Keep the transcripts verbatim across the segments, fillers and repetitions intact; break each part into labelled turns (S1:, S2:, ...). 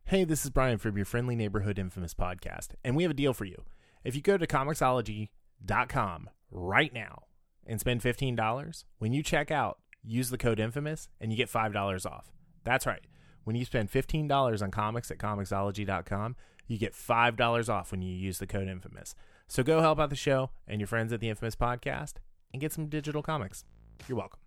S1: Hey, this is Brian from your friendly neighborhood Infamous podcast, and we have a deal for you. If you go to Comixology dot com right now and spend fifteen dollars, when you check out, use the code Infamous, and you get five dollars off. That's right. When you spend fifteen dollars on comics at Comixology dot com, you get five dollars off when you use the code Infamous. So go help out the show and your friends at the Infamous podcast and get some digital comics. You're welcome.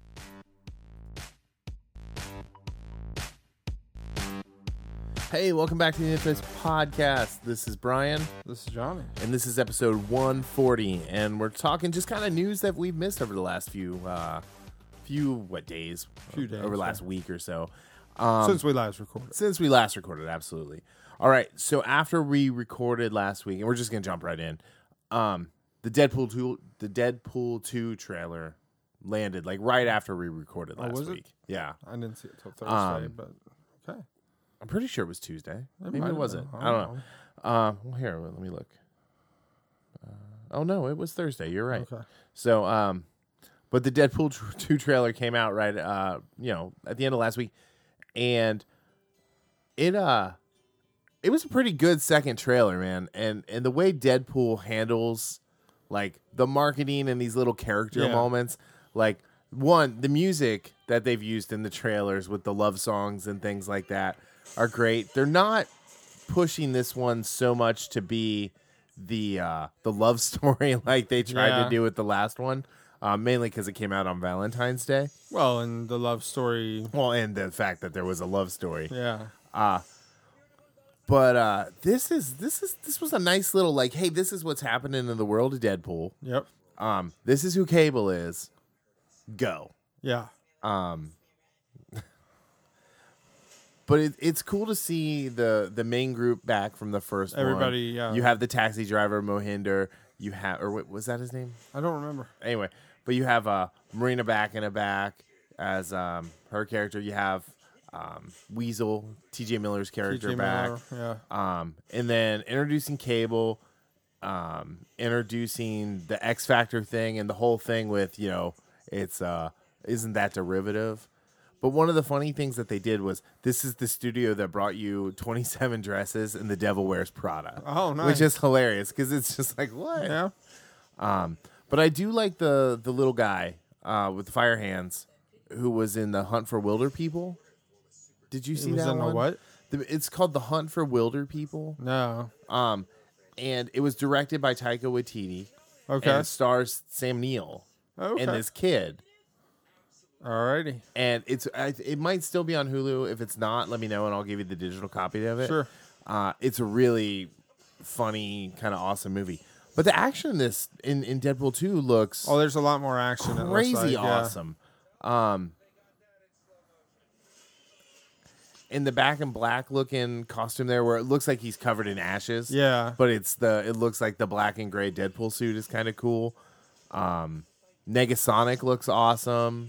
S1: Hey, welcome back to the Infamous podcast. This is Brian.
S2: This is Johnny.
S1: And this is episode one forty. And we're talking just kind of news that we've missed over the last few, uh, few, what, days?
S2: Few days.
S1: Over the last
S2: yeah.
S1: week or so. Um,
S2: since we last recorded.
S1: Since we last recorded, absolutely. All right, so after we recorded last week, and we're just going to jump right in, um, the Deadpool two, the Deadpool two trailer landed, like, right after we recorded last
S2: oh, was
S1: week.
S2: It?
S1: Yeah.
S2: I didn't see it till Thursday,
S1: Um,
S2: but okay.
S1: I'm pretty sure it was Tuesday.
S2: It
S1: Maybe it wasn't.
S2: Been.
S1: I don't know. know. Uh, well, here, let me look. Uh, oh, no, it was Thursday. You're right.
S2: Okay.
S1: So, um, but the Deadpool two trailer came out right, uh, you know, at the end of last week, and it, uh, it was a pretty good second trailer, man. And and the way Deadpool handles, like, the marketing and these little character
S2: yeah.
S1: moments, like, one, the music that they've used in the trailers with the love songs and things like that are great. They're not pushing this one so much to be the uh, the love story like they tried
S2: yeah.
S1: to do with the last one, uh, mainly because it came out on Valentine's Day.
S2: Well, and the love story.
S1: Well, and the fact that there was a love story.
S2: Yeah.
S1: Uh but uh, this is this is this was a nice little, like, hey, this is what's happening in the world of Deadpool.
S2: Yep.
S1: Um, this is who Cable is. Go.
S2: Yeah.
S1: Um, but it, it's cool to see the the main group back from the first
S2: Everybody,
S1: one.
S2: yeah.
S1: You have the taxi driver, Mohinder. You have, or what, was that his name?
S2: I don't remember.
S1: Anyway, but you have uh, Marina back in a back as um, her character. You have um, Weasel, T J Miller's character,
S2: T J
S1: back.
S2: Miller, yeah.
S1: Um, and then introducing Cable, um, introducing the X Factor thing, and the whole thing with, you know, it's uh, isn't that derivative? But one of the funny things that they did was, this is the studio that brought you twenty-seven Dresses and The Devil Wears Prada.
S2: Oh, nice.
S1: Which is hilarious because it's just like, what?
S2: Yeah.
S1: Um, but I do like the the little guy uh, with the fire hands who was in The Hunt for Wilder People. Did you see
S2: it was
S1: that
S2: in
S1: one?
S2: The what?
S1: The, it's called The Hunt for Wilder People.
S2: No.
S1: Um, and it was directed by Taika Waititi.
S2: Okay.
S1: And it stars Sam Neill
S2: Okay.
S1: and this kid.
S2: Alrighty.
S1: And it's I, it might still be on Hulu. If it's not, let me know and I'll give you the digital copy of it.
S2: Sure.
S1: Uh, it's a really funny, kind of awesome movie. But the action in this in, in Deadpool two looks
S2: Oh, there's a lot more action.
S1: crazy
S2: it looks like,
S1: awesome. Um, in the back in black looking costume there, where it looks like he's covered in ashes.
S2: Yeah.
S1: But it's the it looks like the black and gray Deadpool suit is kind of cool. Um, Negasonic looks awesome.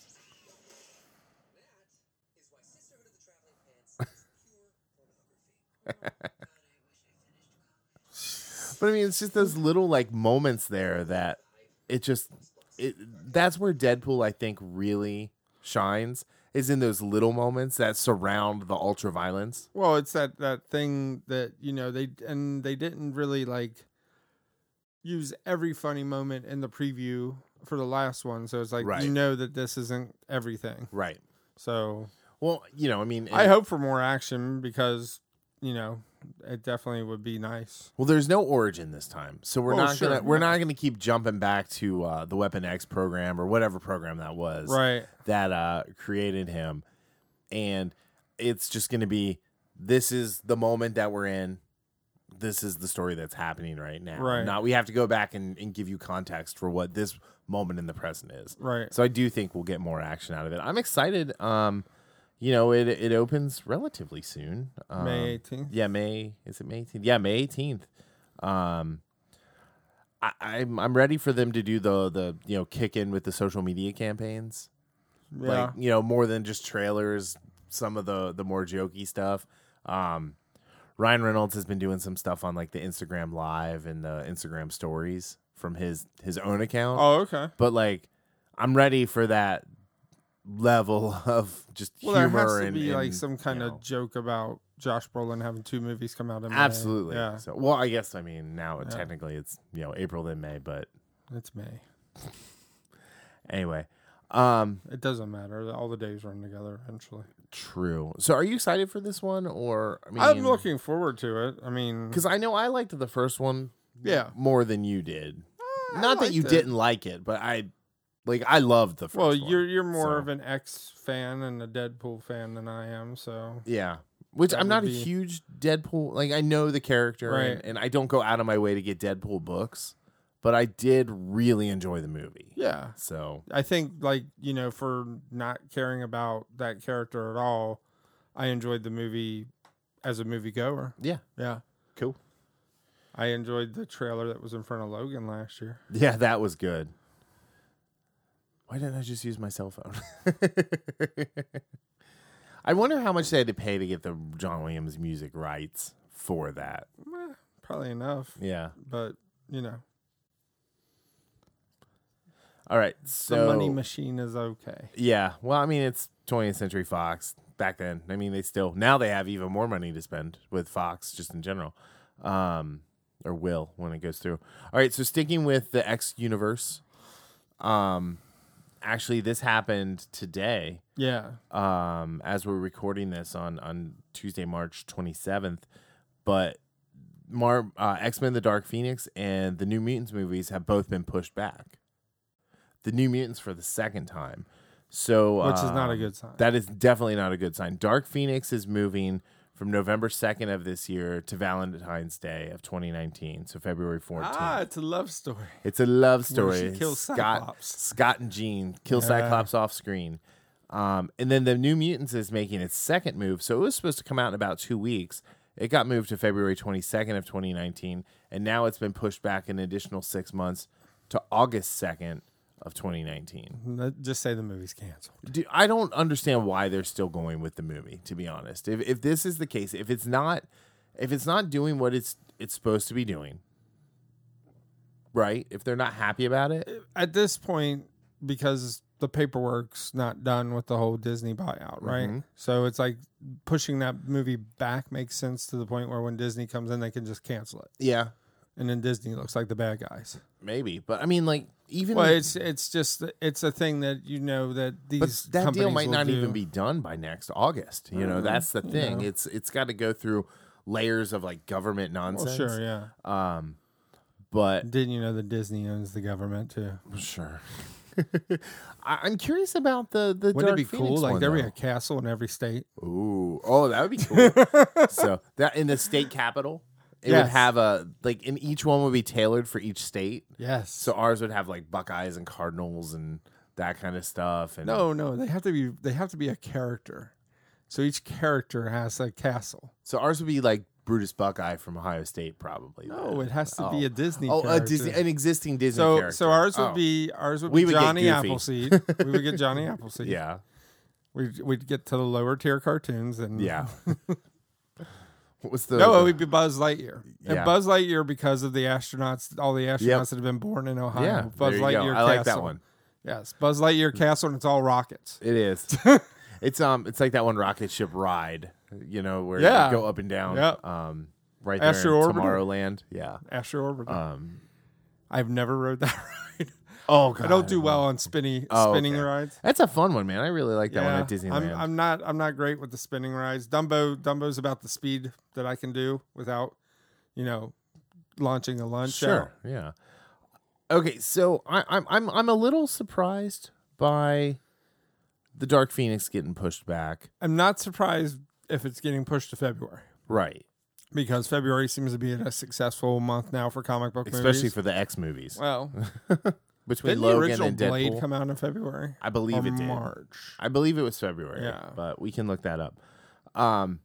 S1: But I mean, it's just those little, like, moments there that it just it that's where Deadpool, I think, really shines, is in those little moments that surround the ultra violence.
S2: Well, it's that, that thing that, you know, they and they didn't really, like, use every funny moment in the preview for the last one. So it's like,
S1: Right.
S2: you know that this isn't everything.
S1: Right.
S2: So
S1: Well, you know, I mean,
S2: I
S1: it-
S2: hope for more action because, you know, it definitely would be nice.
S1: Well, there's no origin this time, so we're
S2: Oh,
S1: not
S2: sure,
S1: gonna we're
S2: yeah.
S1: not gonna keep jumping back to uh, the Weapon X program or whatever program that was
S2: Right.
S1: that uh, created him, and it's just gonna be, this is the moment that we're in. This is the story that's happening right now.
S2: Right.
S1: Now we have to go back and, and give you context for what this moment in the present is.
S2: Right.
S1: So I do think we'll get more action out of it. I'm excited. Um, you know, it it opens relatively soon. Um,
S2: May eighteenth.
S1: Yeah, May. Is it May eighteenth? Yeah, May eighteenth. Um, I, I'm I'm ready for them to do the the you know kick in with the social media campaigns.
S2: Yeah.
S1: Like, you know, more than just trailers. Some of the the more jokey stuff. Um, Ryan Reynolds has been doing some stuff on, like, the Instagram Live and the Instagram Stories from his his own account.
S2: Oh, okay.
S1: But, like, I'm ready for that level of just
S2: Well, there
S1: humor
S2: has to
S1: and
S2: be
S1: and,
S2: like some kind
S1: you
S2: of
S1: know.
S2: joke about Josh Brolin having two movies come out in May.
S1: Absolutely.
S2: Yeah,
S1: So, well, I guess I mean now
S2: Yeah.
S1: technically it's you know April then May, but
S2: it's May.
S1: anyway, um,
S2: It doesn't matter. All the days run together eventually.
S1: true. So, are you excited for this one, or I mean,
S2: I'm looking forward to it. I mean,
S1: because I know I liked the first one,
S2: Yeah.
S1: more than you did.
S2: I
S1: Not that you
S2: liked it.
S1: didn't like it, but I like I loved the first
S2: Well,
S1: one.
S2: you're you're more
S1: so.
S2: of an X fan and a Deadpool fan than I am, so
S1: Yeah. Which
S2: That
S1: I'm not
S2: would
S1: a
S2: be-
S1: huge Deadpool. Like, I know the character,
S2: Right.
S1: and, and I don't go out of my way to get Deadpool books, but I did really enjoy the movie.
S2: yeah.
S1: So,
S2: I think, like, you know, for not caring about that character at all, I enjoyed the movie as a moviegoer.
S1: yeah.
S2: Yeah.
S1: Cool.
S2: I enjoyed the trailer that was in front of Logan last year.
S1: Yeah, that was good. Why didn't I just use my cell phone? I wonder how much they had to pay to get the John Williams music rights for that.
S2: Eh, probably enough,
S1: Yeah.
S2: but, you know,
S1: All right.
S2: the
S1: So,
S2: money machine is okay.
S1: yeah. Well, I mean, it's twentieth Century Fox. Back then, I mean, they still now they have even more money to spend with Fox, just in general, um, or will when it goes through. All right, so sticking with the X universe, um, actually, this happened today.
S2: Yeah.
S1: Um, as we're recording this on on Tuesday, March twenty-seventh, but Mar uh, X-Men: The Dark Phoenix and the New Mutants movies have both been pushed back. The New Mutants for the second time. So,
S2: Which is not a
S1: um,
S2: good sign.
S1: That is definitely not a good sign. Dark Phoenix is moving from November second of this year to Valentine's Day of twenty nineteen, so February fourteenth.
S2: Ah, it's a love story.
S1: It's a love
S2: Where
S1: story.
S2: she kills
S1: Scott,
S2: Cyclops.
S1: Scott and Jean kill
S2: Yeah.
S1: Cyclops off screen. Um, and then the New Mutants is making its second move. So it was supposed to come out in about two weeks. It got moved to February twenty-second of twenty nineteen, and now it's been pushed back an additional six months to August second of twenty nineteen.
S2: Let- Just say the movie's canceled.
S1: Do, I don't understand why they're still going with the movie, to be honest. If if this is the case, if it's not if it's not doing what it's it's supposed to be doing, right? If they're not happy about it,
S2: At this point, because the paperwork's not done with the whole Disney buyout, right?
S1: Mhm.
S2: So it's like pushing that movie back makes sense to the point where when Disney comes in, they can just cancel it.
S1: yeah,
S2: And then Disney looks like the bad guys.
S1: maybe. But I mean, like even
S2: Well,
S1: like-
S2: it's it's just it's a thing that you know that these
S1: but that deal
S2: companies
S1: might
S2: will
S1: not
S2: do.
S1: even be done by next August. You know,
S2: Mhm.
S1: that's the
S2: You
S1: thing.
S2: know.
S1: It's it's got to go through layers of like government
S2: Well,
S1: nonsense.
S2: sure, yeah.
S1: Um, but
S2: Didn't you know that Disney owns the government too?
S1: sure. I, I'm curious about the the
S2: Wouldn't
S1: Dark
S2: it be
S1: Phoenix
S2: cool? Like
S1: one,
S2: there be
S1: though.
S2: a castle in every state.
S1: Ooh, oh, that would be cool. So that in the state capital, it would
S2: Yes.
S1: have a like, and each one would be tailored for each state.
S2: Yes.
S1: So ours would have like Buckeyes and Cardinals and that kind of stuff. And
S2: No, no, they have to be they have to be a character. So each character has a castle.
S1: so ours would be like Brutus Buckeye from Ohio State, probably.
S2: No,
S1: then.
S2: it has to
S1: Oh.
S2: be a Disney
S1: Oh, a
S2: character.
S1: Disney, an existing Disney
S2: so
S1: character.
S2: so ours would
S1: Oh.
S2: be ours would
S1: We
S2: be
S1: would get
S2: Johnny
S1: Goofy.
S2: Appleseed. We would get Johnny Appleseed.
S1: Yeah,
S2: We'd we'd get to the lower tier cartoons and
S1: yeah. What was the?
S2: No, it would be Buzz Lightyear. And
S1: Yeah.
S2: Buzz Lightyear because of the astronauts, all the astronauts
S1: Yep.
S2: that have been born in Ohio.
S1: yeah,
S2: Buzz
S1: there you
S2: Lightyear
S1: go. I like that
S2: Castle.
S1: one.
S2: Yes, Buzz Lightyear Castle, and it's all rockets.
S1: It is. It's um, it's like that one rocket ship ride. You know, where
S2: Yeah.
S1: you go up and down.
S2: Yep.
S1: Um, right there
S2: Astro
S1: in
S2: Orbiter.
S1: Tomorrowland. Yeah.
S2: Astro Orbiter.
S1: Um.
S2: I've never rode that ride.
S1: Oh God.
S2: I don't do well on spinny
S1: Oh,
S2: spinning
S1: okay.
S2: rides.
S1: That's a fun one, man. I really like that one at Disneyland.
S2: I'm, I'm not I'm not great with the spinning rides. Dumbo Dumbo's about the speed that I can do without, you know, launching a lunch.
S1: sure. Yeah. Okay, so I, I'm I'm I'm a little surprised by the Dark Phoenix getting pushed back.
S2: I'm not surprised if it's getting pushed to February
S1: Right.
S2: because February seems to be a successful month now for comic book
S1: Especially
S2: movies.
S1: for the X movies.
S2: Well,
S1: Between
S2: didn't the
S1: Logan
S2: original
S1: and
S2: Blade
S1: Deadpool.
S2: come out in February?
S1: I believe
S2: Or
S1: it did.
S2: March.
S1: I believe it was February.
S2: Yeah.
S1: But we can look that up. Um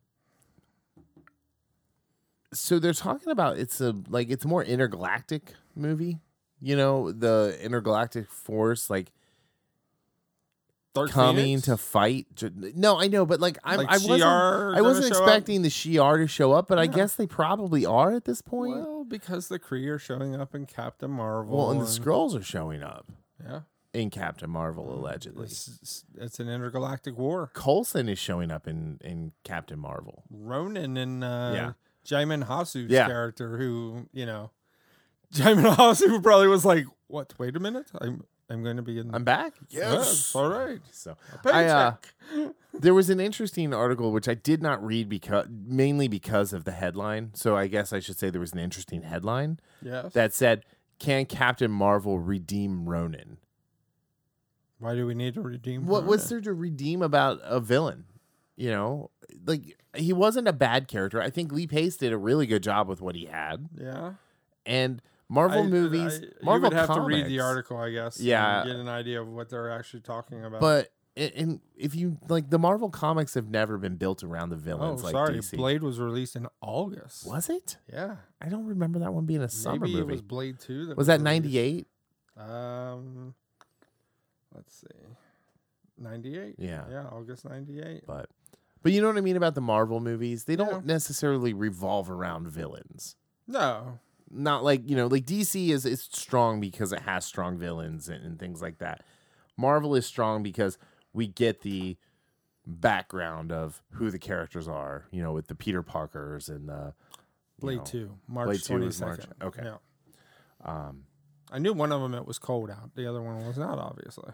S1: so they're talking about it's a like it's a more intergalactic movie. You know, the intergalactic force like
S2: Dark
S1: coming
S2: Phoenix?
S1: to fight. Ju- No, I know, but like I'm,
S2: Like
S1: I wasn't,
S2: Shi'ar
S1: I wasn't
S2: gonna show up?
S1: expecting the Shi'ar to show up, but I
S2: Yeah.
S1: guess they probably are at this point.
S2: Well, because the Kree are showing up in Captain Marvel.
S1: Well, and the
S2: and-
S1: Skrulls are showing up.
S2: Yeah.
S1: in Captain Marvel, allegedly.
S2: It's, it's an intergalactic war.
S1: Coulson is showing up in, in Captain Marvel.
S2: Ronan and uh,
S1: Yeah.
S2: Jaimin Hasu's
S1: Yeah.
S2: character, who, you know, Jaimin Hasu probably was like, what, wait a minute? I'm I'm going to be in...
S1: I'm back?
S2: Yes. All right.
S1: So
S2: A
S1: I, uh,
S2: paycheck.
S1: there was an interesting article, which I did not read because mainly because of the headline. So I guess I should say there was an interesting headline
S2: Yes.
S1: that said, can Captain Marvel redeem Ronan?
S2: Why do we need to redeem
S1: What
S2: Ronan?
S1: was there to redeem about a villain? You know, like he wasn't a bad character. I think Lee Pace did a really good job with what he had.
S2: Yeah.
S1: And Marvel
S2: I-
S1: movies,
S2: I-
S1: Marvel
S2: you would have
S1: comics,
S2: to read the article, I guess.
S1: Yeah.
S2: And get an idea of what they're actually talking about.
S1: But in, in if you like, the Marvel comics have never been built around the
S2: oh,
S1: villains like
S2: sorry.
S1: D C.
S2: Blade was released in August.
S1: Was it?
S2: Yeah.
S1: I don't remember that one being a summer
S2: Maybe
S1: movie.
S2: it was Blade two. That
S1: was that
S2: released.
S1: ninety-eight?
S2: Um, let's see. ninety-eight.
S1: Yeah.
S2: Yeah, August ninety-eight.
S1: But but you know what I mean about the Marvel movies? They don't
S2: Yeah.
S1: necessarily revolve around villains.
S2: No.
S1: Not like, you know, like D C is it's strong because it has strong villains and, and things like that. Marvel is strong because we get the background of who the characters are, you know, with the Peter Parkers and the you
S2: Blade
S1: know,
S2: two. March
S1: Blade two was
S2: twenty-second.
S1: March. Okay.
S2: Yeah.
S1: Um,
S2: I knew one of them it was cold out. The other one was not, obviously.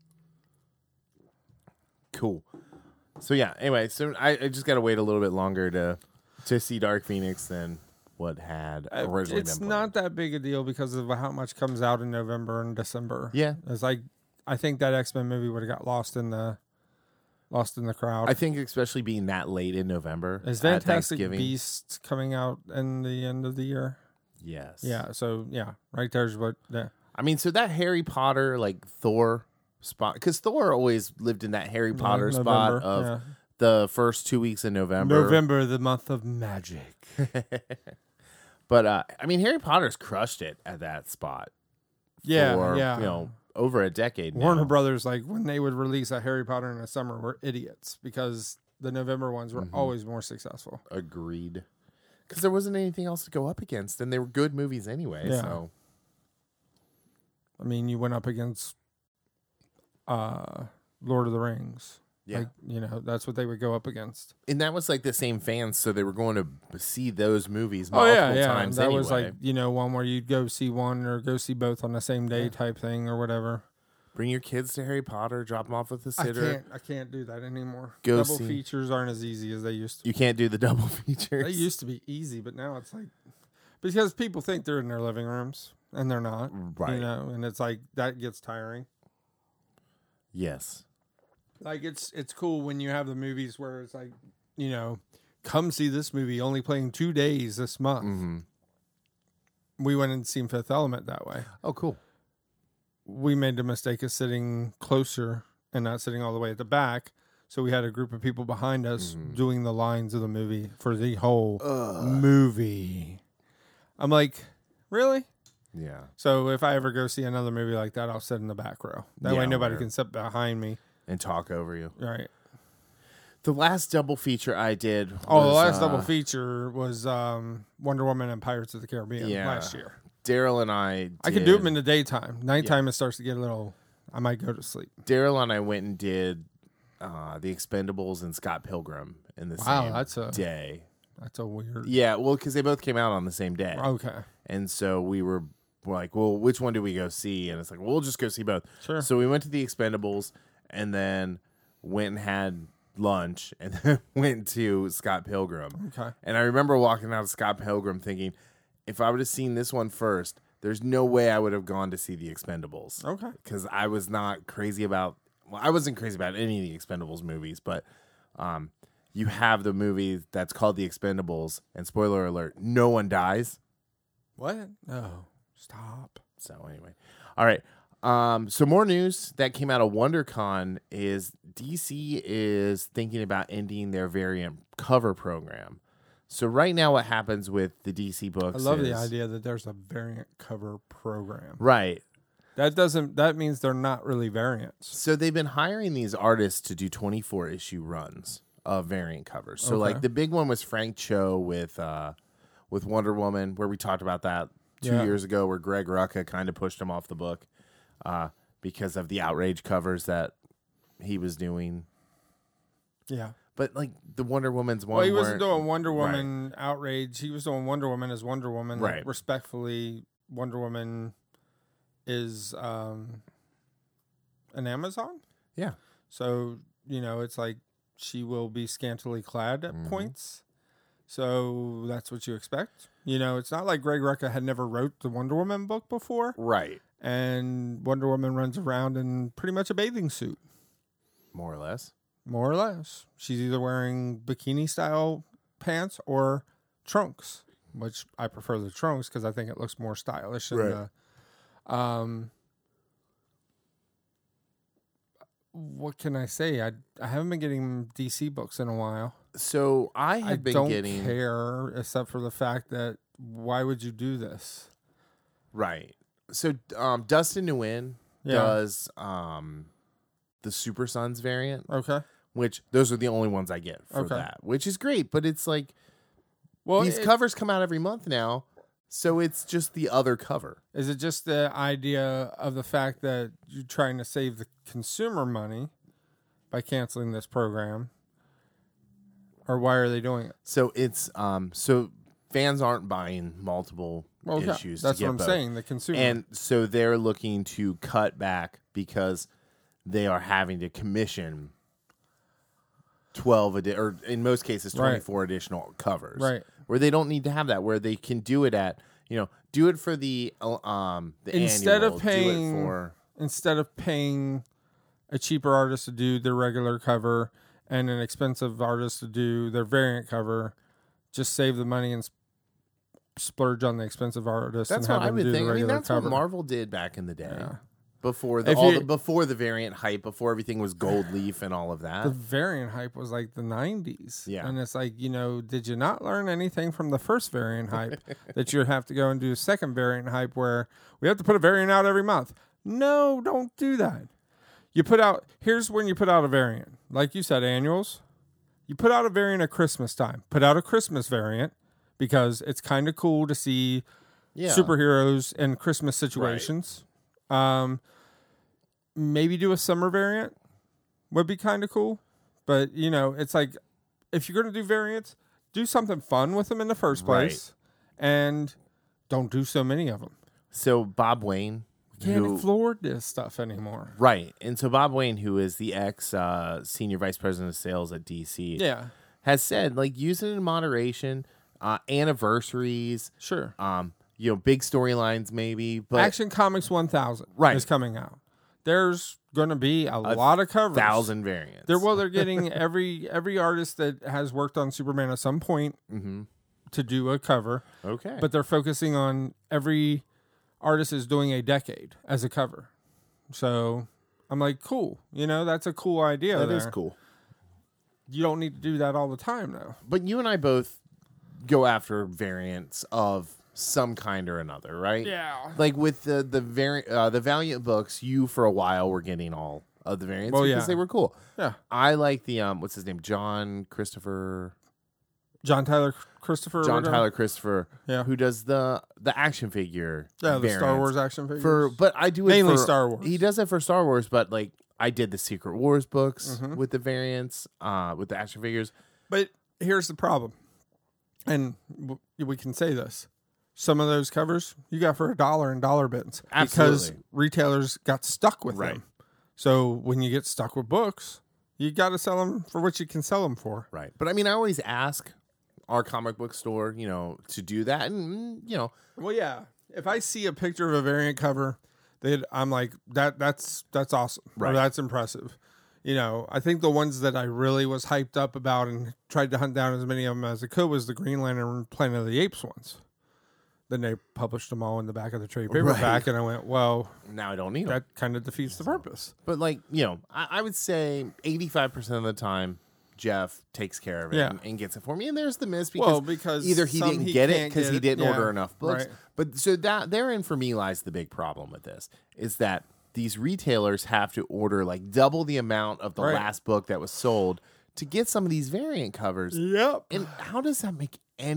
S1: cool. So yeah, anyway, so I, I just got to wait a little bit longer to to see Dark Phoenix than what had
S2: Uh,
S1: originally
S2: It's
S1: been
S2: not
S1: planned.
S2: that big a deal because of how much comes out in November and December.
S1: Yeah,
S2: It's like I think that X-Men movie would have got lost in the lost in the crowd.
S1: I think especially being that late in November.
S2: Is
S1: at
S2: Fantastic
S1: Thanksgiving.
S2: Beasts coming out in the end of the year?
S1: Yes.
S2: Yeah, so yeah, right there's what yeah.
S1: I mean, so that Harry Potter, like Thor spot, because Thor always lived in that Harry Potter
S2: November,
S1: spot of
S2: yeah.
S1: the first two weeks in November.
S2: November, the month of magic.
S1: But uh, I mean, Harry Potter's crushed it at that spot.
S2: Yeah,
S1: for,
S2: yeah.
S1: You know, over a decade.
S2: Warner
S1: now.
S2: Brothers, like when they would release a Harry Potter in the summer, were idiots because the November ones were
S1: Mhm.
S2: always more successful.
S1: Agreed. Because there wasn't anything else to go up against, and they were good movies anyway.
S2: Yeah.
S1: So
S2: I mean, you went up against uh, Lord of the Rings.
S1: yeah,
S2: Like, you know, that's what they would go up against.
S1: and that was like the same fans, so they were going to see those movies
S2: Oh
S1: multiple
S2: yeah, yeah.
S1: times.
S2: That
S1: anyway.
S2: was like, you know, one where you'd go see one or go see both on the same day
S1: Yeah.
S2: type thing or whatever.
S1: Bring your kids to Harry Potter, drop them off with the
S2: I
S1: sitter.
S2: can't I can't do that anymore.
S1: Go
S2: Double
S1: see-
S2: features aren't as easy as they used to.
S1: You can't do the double features.
S2: They used to be easy, but now it's like because people think they're in their living rooms and they're not.
S1: Right.
S2: You know, and it's like that gets tiring.
S1: Yes.
S2: Like it's it's cool when you have the movies where it's like, you know, come see this movie only playing two days this month.
S1: hmm
S2: We went and seen Fifth Element that way.
S1: Oh, cool.
S2: We made the mistake of sitting closer and not sitting all the way at the back. So we had a group of people behind us
S1: Mhm.
S2: doing the lines of the movie for the whole
S1: Ugh.
S2: movie. I'm like, really?
S1: Yeah.
S2: So if I ever go see another movie like that, I'll sit in the back row. That
S1: Yeah,
S2: way nobody
S1: where-
S2: can sit behind me.
S1: And talk over you.
S2: Right.
S1: The last double feature I did.
S2: Oh, the
S1: was,
S2: last
S1: uh,
S2: double feature was um, Wonder Woman and Pirates of the Caribbean
S1: Yeah.
S2: last year.
S1: Daryl and I. Did,
S2: I could do them in the daytime. Nighttime it starts to get a little. I might go to sleep.
S1: Daryl and I went and did uh, the Expendables and Scott Pilgrim in the
S2: Wow,
S1: same
S2: that's a
S1: day.
S2: that's a weird.
S1: Yeah, well, because they both came out on the same day,
S2: Okay,
S1: and so we were like, "Well, which one do we go see?" And it's like, "Well, we'll just go see both."
S2: sure.
S1: So we went to the Expendables, and then went and had lunch, and then went to Scott Pilgrim.
S2: Okay,
S1: And I remember walking out of Scott Pilgrim thinking, if I would have seen this one first, there's no way I would have gone to see the Expendables.
S2: okay.
S1: Because I was not crazy about, well, I wasn't crazy about any of the Expendables movies, but um, you have the movie that's called The Expendables, and spoiler alert, no one dies.
S2: What? No, stop.
S1: So anyway, all right. Um, so more news that came out of WonderCon is D C is thinking about ending their variant cover program. So right now, what happens with the D C books?
S2: I love the
S1: is-
S2: idea that there's a variant cover program.
S1: Right.
S2: That doesn't. That means they're not really variants.
S1: So they've been hiring these artists to do twenty-four issue runs of variant covers. So
S2: Okay.
S1: like the big one was Frank Cho with uh, with Wonder Woman, where we talked about that two
S2: Yeah.
S1: years ago, where Greg Rucka kind of pushed him off the book. Uh,
S3: because of the outrage covers that he was doing.
S2: Yeah.
S3: But like the Wonder Woman's one,
S2: Well, he wasn't
S3: weren't-
S2: doing Wonder
S3: right.
S2: Woman outrage. He was doing Wonder Woman as Wonder Woman. Like,
S3: Right.
S2: respectfully, Wonder Woman is um, an Amazon.
S3: Yeah.
S2: So, you know, it's like she will be scantily clad at
S3: Mhm.
S2: points. So that's what you expect. You know, it's not like Greg Rucka had never wrote the Wonder Woman book before.
S3: Right.
S2: And Wonder Woman runs around in pretty much a bathing suit,
S3: More or less.
S2: more or less. She's either wearing bikini style pants or trunks, which I prefer the trunks because I think it looks more stylish. And,
S3: Right.
S2: uh, um, what can I say? I I haven't been getting D C books in a while.
S3: So I have
S2: I
S3: been
S2: don't
S3: getting
S2: care, except for the fact that why would you do this?
S3: right. So um, Dustin Nguyen
S2: Yeah.
S3: does um, the Super Sons variant,
S2: Okay.
S3: which those are the only ones I get for
S2: Okay.
S3: that, which is great. But it's like
S2: Well,
S3: these
S2: it-
S3: covers come out every month now, so it's just the other cover.
S2: is it just the idea of the fact that you're trying to save the consumer money by canceling this program, or why are they doing it?
S3: So it's um, so fans aren't buying multiple
S2: Well, yeah,
S3: issues.
S2: that's
S3: to
S2: what
S3: get
S2: I'm
S3: both.
S2: saying. The consumer,
S3: And so they're looking to cut back because they are having to commission twelve adi- or in most cases
S2: Right.
S3: twenty-four additional covers.
S2: Right.
S3: Where they don't need to have that, where they can do it at, you know, do it for the uh, um the
S2: Instead of
S3: annual,
S2: paying-
S3: do it for
S2: instead of paying a cheaper artist to do their regular cover and an expensive artist to do their variant cover, just save the money and s- splurge on the expensive artist.
S3: that's
S2: and
S3: what
S2: have
S3: I
S2: them
S3: would
S2: do
S3: think.
S2: the
S3: I mean,
S2: regular
S3: that's
S2: cover.
S3: what Marvel did back in the day.
S2: Yeah.
S3: Before the
S2: If
S3: all
S2: you-
S3: the before the variant hype, before everything was gold leaf and all of that.
S2: The variant hype was like the nineties.
S3: Yeah.
S2: And it's like, you know, did you not learn anything from the first variant hype that you have to go and do a second variant hype where we have to put a variant out every month? No, don't do that. You put out, here's when you put out a variant. Like you said, annuals. You put out a variant at Christmas time. Put out a Christmas variant because it's kind of cool to see
S3: yeah.
S2: superheroes in Christmas situations. Um, maybe do a summer variant would be kind of cool. But, you know, it's like if you're going to do variants, do something fun with them in the first place and don't do so many of them.
S3: So Bob Wayne
S2: Can't
S3: who-
S2: afford this stuff anymore.
S3: Right. And so Bob Wayne, who is the ex uh, senior vice president of sales at D C,
S2: Yeah,
S3: has said, like, use it in moderation, uh, anniversaries,
S2: sure.
S3: um, you know, big storylines maybe. But
S2: Action Comics one thousand
S3: Right.
S2: is coming out. There's going to be a, lot of covers.
S3: thousand variants.
S2: They're, well, they're getting every every artist that has worked on Superman at some point
S3: mm-hmm.
S2: to do a cover,
S3: Okay.
S2: but they're focusing on every artist is doing a decade as a cover. So I'm like, cool. You know, that's a cool idea.
S3: that
S2: there.
S3: is cool.
S2: You don't need to do that all the time, though.
S3: But you and I both go after variants of some kind or another, right?
S2: Yeah.
S3: Like with the the vari- uh, the Valiant books, you for a while were getting all of the variants
S2: Well,
S3: because
S2: yeah.
S3: they were cool.
S2: Yeah.
S3: I like the um, what's his name, John Christopher,
S2: John Tyler Christopher. or
S3: John
S2: whatever.
S3: Tyler Christopher,
S2: Yeah.
S3: who does the the action figure,
S2: Yeah, the Star
S3: variants
S2: Wars action figures.
S3: for. But I do it
S2: Mainly
S3: for,
S2: Star Wars.
S3: He does it for Star Wars, but like I did the Secret Wars books
S2: Mhm.
S3: with the variants, uh, with the action figures.
S2: But here's the problem, and w- we can say this: some of those covers you got for a dollar in dollar bins because
S3: Absolutely.
S2: retailers got stuck with
S3: Right.
S2: them. So when you get stuck with books, you got to sell them for what you can sell them for.
S3: Right. But I mean, I always ask our comic book store, you know, to do that, and mm, you know,
S2: Well, yeah. If I see a picture of a variant cover, that I'm like, that that's that's awesome. Or
S3: Right.
S2: that's impressive. You know, I think the ones that I really was hyped up about and tried to hunt down as many of them as I could was the Green Lantern Planet of the Apes ones. Then they published them all in the back of the trade paperback,
S3: Right.
S2: and I went, well,
S3: now I don't need them.
S2: that kind of defeats the purpose.
S3: But like, you know, I, I would say eighty-five percent of the time, Jeff takes care of it
S2: Yeah.
S3: and, and gets it for me. And there's the miss because,
S2: Well, because
S3: either he
S2: some
S3: didn't
S2: he
S3: get it
S2: can't
S3: because
S2: get
S3: he
S2: it.
S3: didn't
S2: Yeah.
S3: order enough books.
S2: Right.
S3: But so that therein for me lies the big problem with this is that these retailers have to order like double the amount of the
S2: Right.
S3: last book that was sold to get some of these variant covers.
S2: Yep.
S3: And how does that make any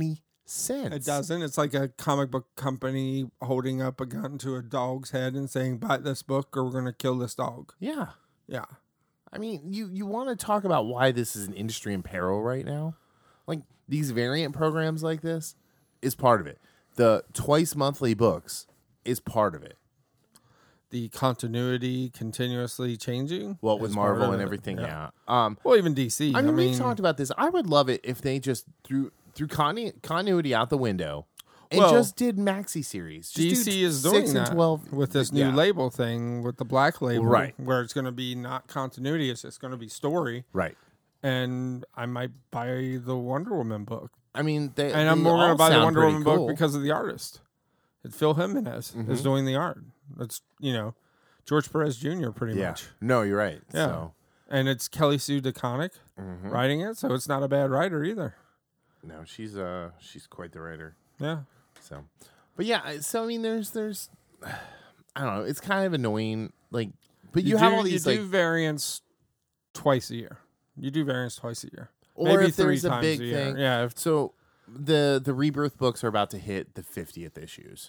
S3: sense.
S2: It doesn't. It's like a comic book company holding up a gun to a dog's head and saying, buy this book or we're going to kill this dog.
S3: Yeah.
S2: Yeah.
S3: I mean, you, you want to talk about why this is an industry in peril right now? Like, these variant programs like this is part of it. The twice monthly books is part of it.
S2: The continuity continuously changing.
S3: Well, with
S2: is part
S3: Marvel
S2: of
S3: and
S2: it.
S3: everything,
S2: Yeah.
S3: yeah. Um,
S2: Well, even D C.
S3: I mean, we've talked about this. I would love it if they just threw threw continu- continuity out the window and
S2: Well,
S3: just did maxi series. Just
S2: D
S3: do
S2: C is
S3: six
S2: doing
S3: and
S2: that
S3: twelve
S2: with this new
S3: yeah.
S2: label thing with the black label,
S3: Right.
S2: where it's going to be not continuity, it's just going to be story.
S3: Right.
S2: And I might buy the Wonder Woman book,
S3: I mean, they,
S2: and I'm
S3: they
S2: more going to
S3: all
S2: buy the
S3: sound
S2: Wonder
S3: pretty
S2: Woman
S3: cool.
S2: book because of the artist. It's Phil Jimenez
S3: Mm-hmm.
S2: is doing the art. It's you know George Perez Junior pretty
S3: Yeah.
S2: much.
S3: No, you're right.
S2: Yeah.
S3: So,
S2: And it's Kelly Sue DeConnick
S3: mhm.
S2: writing it, so it's not a bad writer either.
S3: No, she's uh she's quite the writer.
S2: Yeah.
S3: So, but yeah, I- so I mean, there's there's I don't know. It's kind of annoying, like, but you, have
S2: do,
S3: all these
S2: you
S3: like,
S2: do variants twice a year. You do variants twice a year.
S3: or
S2: Maybe
S3: if
S2: three
S3: there's a
S2: times
S3: big
S2: a year.
S3: thing.
S2: Yeah. If,
S3: So the the Rebirth books are about to hit the fiftieth issues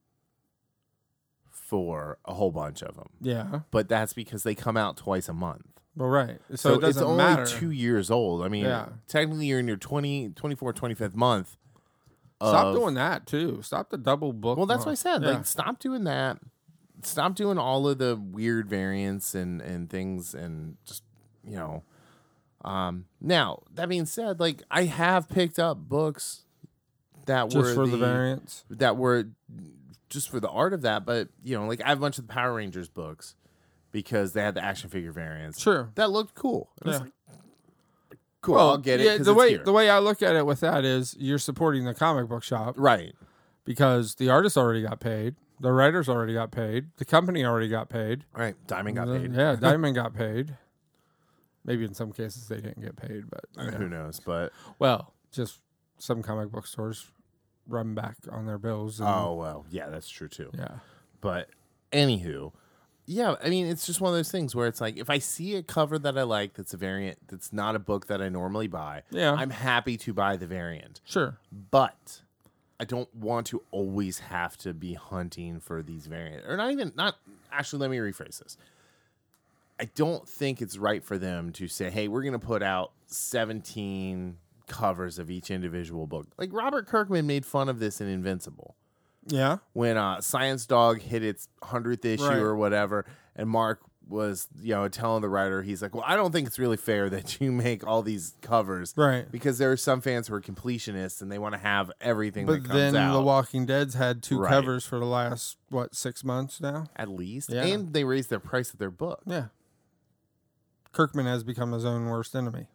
S3: for a whole bunch of them,
S2: yeah.
S3: but that's because they come out twice a month.
S2: Well, right. So,
S3: So,
S2: it
S3: it's
S2: doesn't
S3: only
S2: matter.
S3: two years old. I mean,
S2: Yeah.
S3: technically you're in your twenty, twenty-four, twenty-fifth month.
S2: Stop
S3: of-
S2: doing that too. Stop the double book.
S3: Well, that's what I
S2: month.
S3: said.
S2: Yeah.
S3: Like, stop doing that. Stop doing all of the weird variants and, and things, and just you know. Um, now that being said, like I have picked up books that
S2: just
S3: were
S2: for the,
S3: the
S2: variants.
S3: that were just for the art of that, but you know, like I have a bunch of the Power Rangers books because they had the action figure variants.
S2: Sure.
S3: That looked cool. And it's
S2: Yeah.
S3: like, cool,
S2: Well,
S3: I'll get it.
S2: yeah,
S3: 'cause
S2: the
S3: it's
S2: way
S3: here.
S2: the way I look at it with that is you're supporting the comic book shop
S3: right.
S2: because the artist already got paid, the writers already got paid, the company already got paid.
S3: Right. Diamond got paid.
S2: Yeah, Diamond got paid. Maybe in some cases they didn't get paid, but
S3: Uh,
S2: yeah.
S3: Who knows? But
S2: Well, just some comic book stores run back on their bills. And,
S3: oh well, yeah, that's true too.
S2: yeah.
S3: But anywho, yeah, I mean, it's just one of those things where it's like if I see a cover that I like that's a variant that's not a book that I normally buy,
S2: Yeah.
S3: I'm happy to buy the variant.
S2: Sure.
S3: But I don't want to always have to be hunting for these variants. Or not even not actually let me rephrase this. I don't think it's right for them to say, "Hey, we're going to put out seventeen covers of each individual book." Like Robert Kirkman made fun of this in Invincible.
S2: Yeah.
S3: When uh, Science Dog hit its hundredth issue
S2: Right.
S3: or whatever, and Mark was, you know, telling the writer, he's like, "Well, I don't think it's really fair that you make all these covers,
S2: Right.
S3: Because there are some fans who are completionists and they want to have everything
S2: But
S3: that comes
S2: then
S3: out
S2: The Walking Dead's had two
S3: Right.
S2: covers for the last, what, six months now?
S3: at least,
S2: Yeah.
S3: and they raised their price of their book."
S2: Yeah. Kirkman has become his own worst enemy.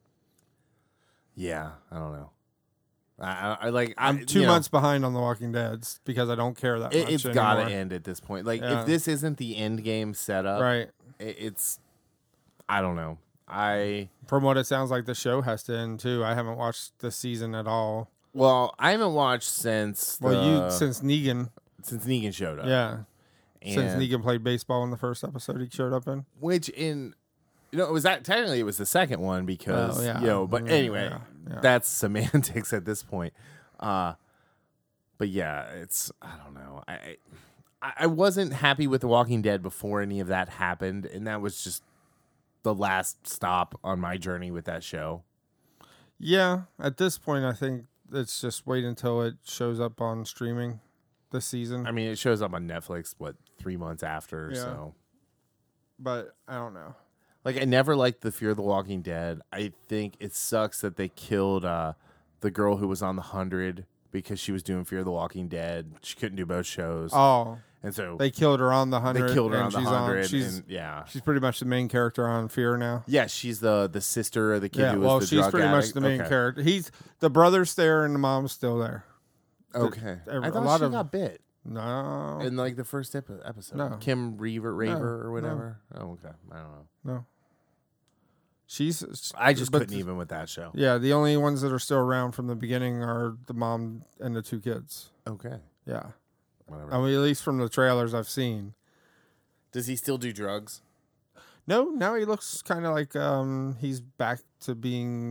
S3: Yeah, I don't know. I, I, I like.
S2: I'm
S3: I,
S2: two
S3: you know,
S2: months behind on The Walking Dead because I don't care that
S3: It,
S2: much
S3: it's
S2: anymore.
S3: got to end at this point. Like,
S2: Yeah.
S3: if this isn't the end game setup,
S2: Right.
S3: it, it's. I don't know. I
S2: From what it sounds like, the show has to end too. I haven't watched this season at all.
S3: well, I haven't watched since.
S2: Well,
S3: the-
S2: you since Negan,
S3: since Negan showed up.
S2: yeah, since
S3: And-
S2: Negan played baseball in the first episode he showed up in.
S3: which in you know it was that technically it was the second one because
S2: Oh, yeah.
S3: you know but
S2: Mm,
S3: anyway
S2: yeah, yeah.
S3: that's semantics at this point. Uh, but yeah, it's I don't know. I I I wasn't happy with The Walking Dead before any of that happened, and that was just the last stop on my journey with that show.
S2: Yeah, at this point, I think it's just wait until it shows up on streaming this season.
S3: I mean, it shows up on Netflix what three months after,
S2: Yeah.
S3: so.
S2: But I don't know.
S3: Like, I never liked the Fear of the Walking Dead. I think it sucks that they killed uh, the girl who was on the Hundred because she was doing Fear of the Walking Dead. She couldn't do both shows,
S2: Oh,
S3: and so
S2: they killed her on the
S3: they
S2: hundred.
S3: killed her
S2: and
S3: on the
S2: she's
S3: Hundred.
S2: she's
S3: And yeah,
S2: she's pretty much the main character on Fear now.
S3: yeah, she's the the sister of the kid
S2: Yeah,
S3: who was
S2: well,
S3: the
S2: she's
S3: drug
S2: pretty
S3: addict.
S2: much the main
S3: Okay.
S2: character. He's the brother's there and the mom's still there.
S3: Okay,
S2: a
S3: I thought
S2: lot
S3: she
S2: of-
S3: got bit
S2: No,
S3: in like the first epi- episode.
S2: No.
S3: Kim Reaver, Raver,
S2: No,
S3: or whatever. Oh, okay, I don't know.
S2: no. She's.
S3: I just
S2: but
S3: couldn't even with that show.
S2: Yeah, the only ones that are still around from the beginning are the mom and the two kids.
S3: Okay,
S2: Yeah,
S3: whatever.
S2: I mean, at least from the trailers I've seen.
S3: Does he still do drugs?
S2: No, now he looks kind of like um he's back to being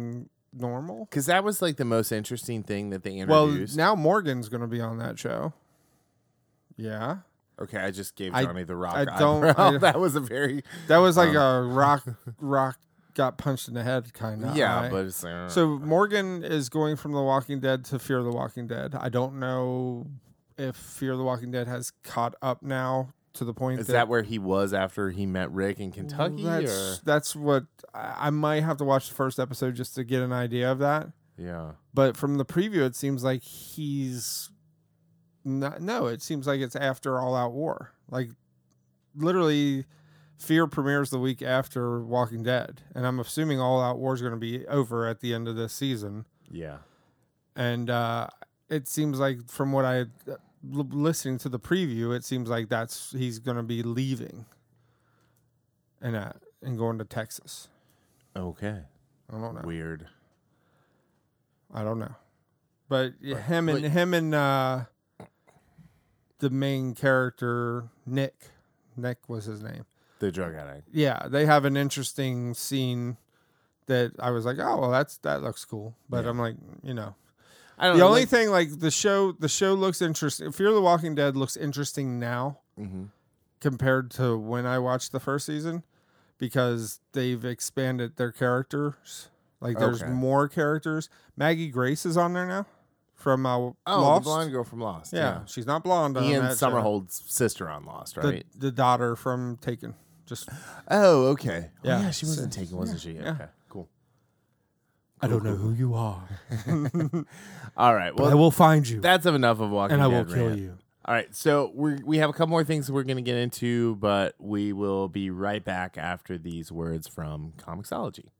S2: normal.
S3: Because that was like the most interesting thing that they
S2: Well,
S3: introduced.
S2: now Morgan's going to be on that show. Yeah.
S3: Okay, I just gave
S2: I-
S3: Johnny the Rock
S2: I don't-
S3: eyebrow.
S2: I-
S3: that was a very
S2: That was like
S3: Um,
S2: a rock rock got punched in the head kind of.
S3: yeah, but it's uh,
S2: So Morgan is going from The Walking Dead to Fear the Walking Dead. I don't know if Fear the Walking Dead has caught up now to the point
S3: is
S2: that,
S3: that where he was after he met Rick in Kentucky?
S2: That's,
S3: or
S2: that's what I, I might have to watch the first episode just to get an idea of that.
S3: yeah,
S2: But from the preview, it seems like he's not, no. It seems like it's after All Out War. Like literally, Fear premieres the week after Walking Dead, and I'm assuming All Out War is going to be over at the end of this season.
S3: yeah.
S2: And uh, it seems like from what I l- listening to the preview, it seems like that's he's going to be leaving and uh, and going to Texas.
S3: Okay,
S2: I don't know.
S3: weird.
S2: I don't know, but
S3: But-
S2: him and
S3: but-
S2: him and uh, the main character Nick, Nick was his name.
S3: The drug addict.
S2: Yeah, they have an interesting scene that I was like, oh well, that's that looks cool. But
S3: Yeah.
S2: I'm like, you know,
S3: I don't
S2: the
S3: know.
S2: only
S3: like,
S2: thing like the show, the show looks interesting. Fear the Walking Dead looks interesting now
S3: mhm.
S2: compared to when I watched the first season because they've expanded their characters. Like there's
S3: Okay.
S2: more characters. Maggie Grace is on there now from uh,
S3: Oh,
S2: Lost.
S3: the blonde girl from Lost.
S2: Yeah,
S3: Yeah,
S2: she's not blonde. on
S3: Ian
S2: that show.
S3: Somerhalder's sister on Lost,
S2: the,
S3: right?
S2: the daughter from Taken. Just
S3: Oh, okay. Oh,
S2: Yeah.
S3: yeah, she wasn't
S2: So-
S3: taken, wasn't she?
S2: yeah.
S3: Okay, cool.
S2: I don't know who you are,
S3: All right.
S2: but I
S3: Well,
S2: will find you
S3: that's enough of Walking
S2: and I will
S3: Dead
S2: kill
S3: rant.
S2: you.
S3: All right, so we we have a couple more things that we're going to get into, but we will be right back after these words from Comixology.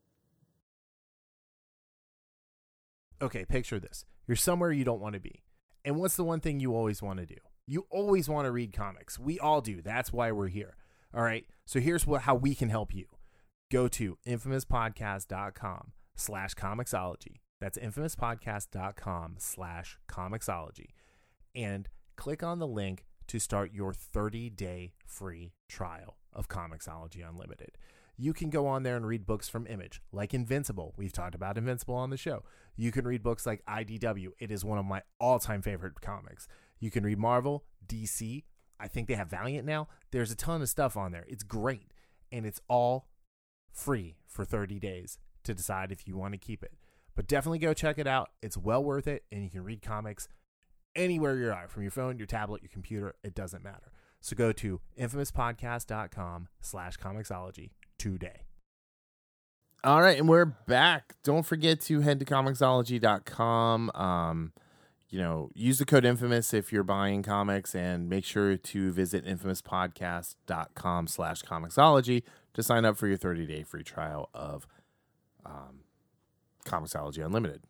S1: Okay, picture this. You're somewhere you don't want to be. And what's the one thing you always want to do? You always want to read comics. We all do. That's why we're here. All right. So here's what how we can help you. Go to infamouspodcast.com slash comicsology. That's infamouspodcast.com slash comicsology. And click on the link to start your thirty-day free trial of Comixology Unlimited. You can go on there and read books from Image, like Invincible. We've talked about Invincible on the show. You can read books like I D W. It is one of my all-time favorite comics. You can read Marvel, D C. I think they have Valiant now. There's a ton of stuff on there. It's great. And it's all free for thirty days to decide if you want to keep it. But definitely go check it out. It's well worth it. And you can read comics anywhere you're at, from your phone, your tablet, your computer. It doesn't matter. So go to infamouspodcast.com slash comicsology today.
S3: All right, and we're back. Don't forget to head to comicsology dot com. Um, you know, use the code Infamous if you're buying comics, and make sure to visit infamouspodcast.com slash comicsology to sign up for your thirty-day free trial of um, Comixology Unlimited,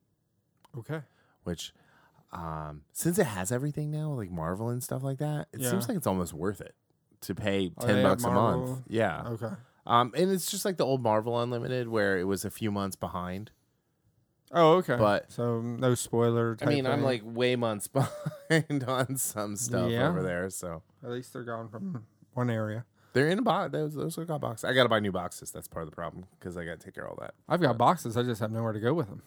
S2: Okay.
S3: which, um, since it has everything now, like Marvel and stuff like that, it
S2: Yeah.
S3: seems like it's almost worth it to pay
S2: Oh,
S3: ten
S2: they have
S3: bucks a
S2: Marvel?
S3: month. Yeah.
S2: Okay.
S3: Um, and it's just like the old Marvel Unlimited where it was a few months behind.
S2: Oh, okay.
S3: But-
S2: so no spoiler.
S3: I mean,
S2: type
S3: I'm
S2: thing.
S3: like way months behind on some stuff
S2: Yeah.
S3: over there. So
S2: at least they're gone from one area.
S3: they're in a box. Those, those are got boxes. I got to buy new boxes. That's part of the problem because I got to take care of all that.
S2: I've got boxes. I just have nowhere to go with them.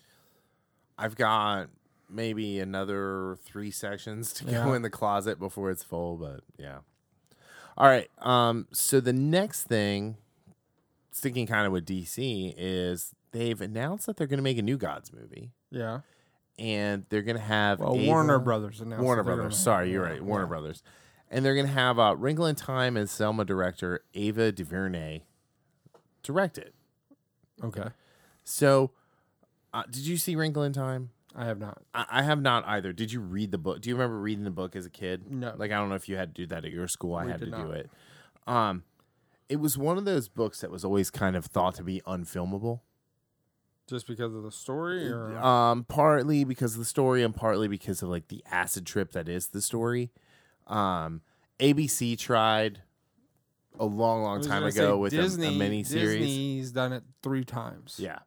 S3: I've got maybe another three sections to go
S2: Yeah.
S3: in the closet before it's full. But yeah. All right. Um. So the next thing, sticking kind of with D C, is they've announced that they're going to make a New Gods movie.
S2: Yeah.
S3: And they're going to have
S2: Well,
S3: Ava-
S2: Warner Brothers announced.
S3: Warner
S2: that they're
S3: Brothers.
S2: gonna-
S3: Sorry, you're
S2: yeah,
S3: right. Warner
S2: yeah.
S3: Brothers. And they're going to have uh, Wrinkle in Time and Selma director Ava DuVernay direct it.
S2: Okay.
S3: So, uh, did you see Wrinkle in Time?
S2: I have not.
S3: I-, I have not either. Did you read the book? Do you remember reading the book as a kid?
S2: No.
S3: Like, I don't know if you had to do that at your school. I
S2: We
S3: had to
S2: did
S3: do
S2: not.
S3: it. Um, it was one of those books that was always kind of thought to be unfilmable.
S2: Just because of the story, or
S3: Um, partly because of the story and partly because of like the acid trip that is the story. Um, A B C tried a long,
S2: I
S3: long
S2: was
S3: time
S2: gonna
S3: ago
S2: say,
S3: with
S2: Disney,
S3: a, a mini series.
S2: Disney's done it three times.
S3: Yeah,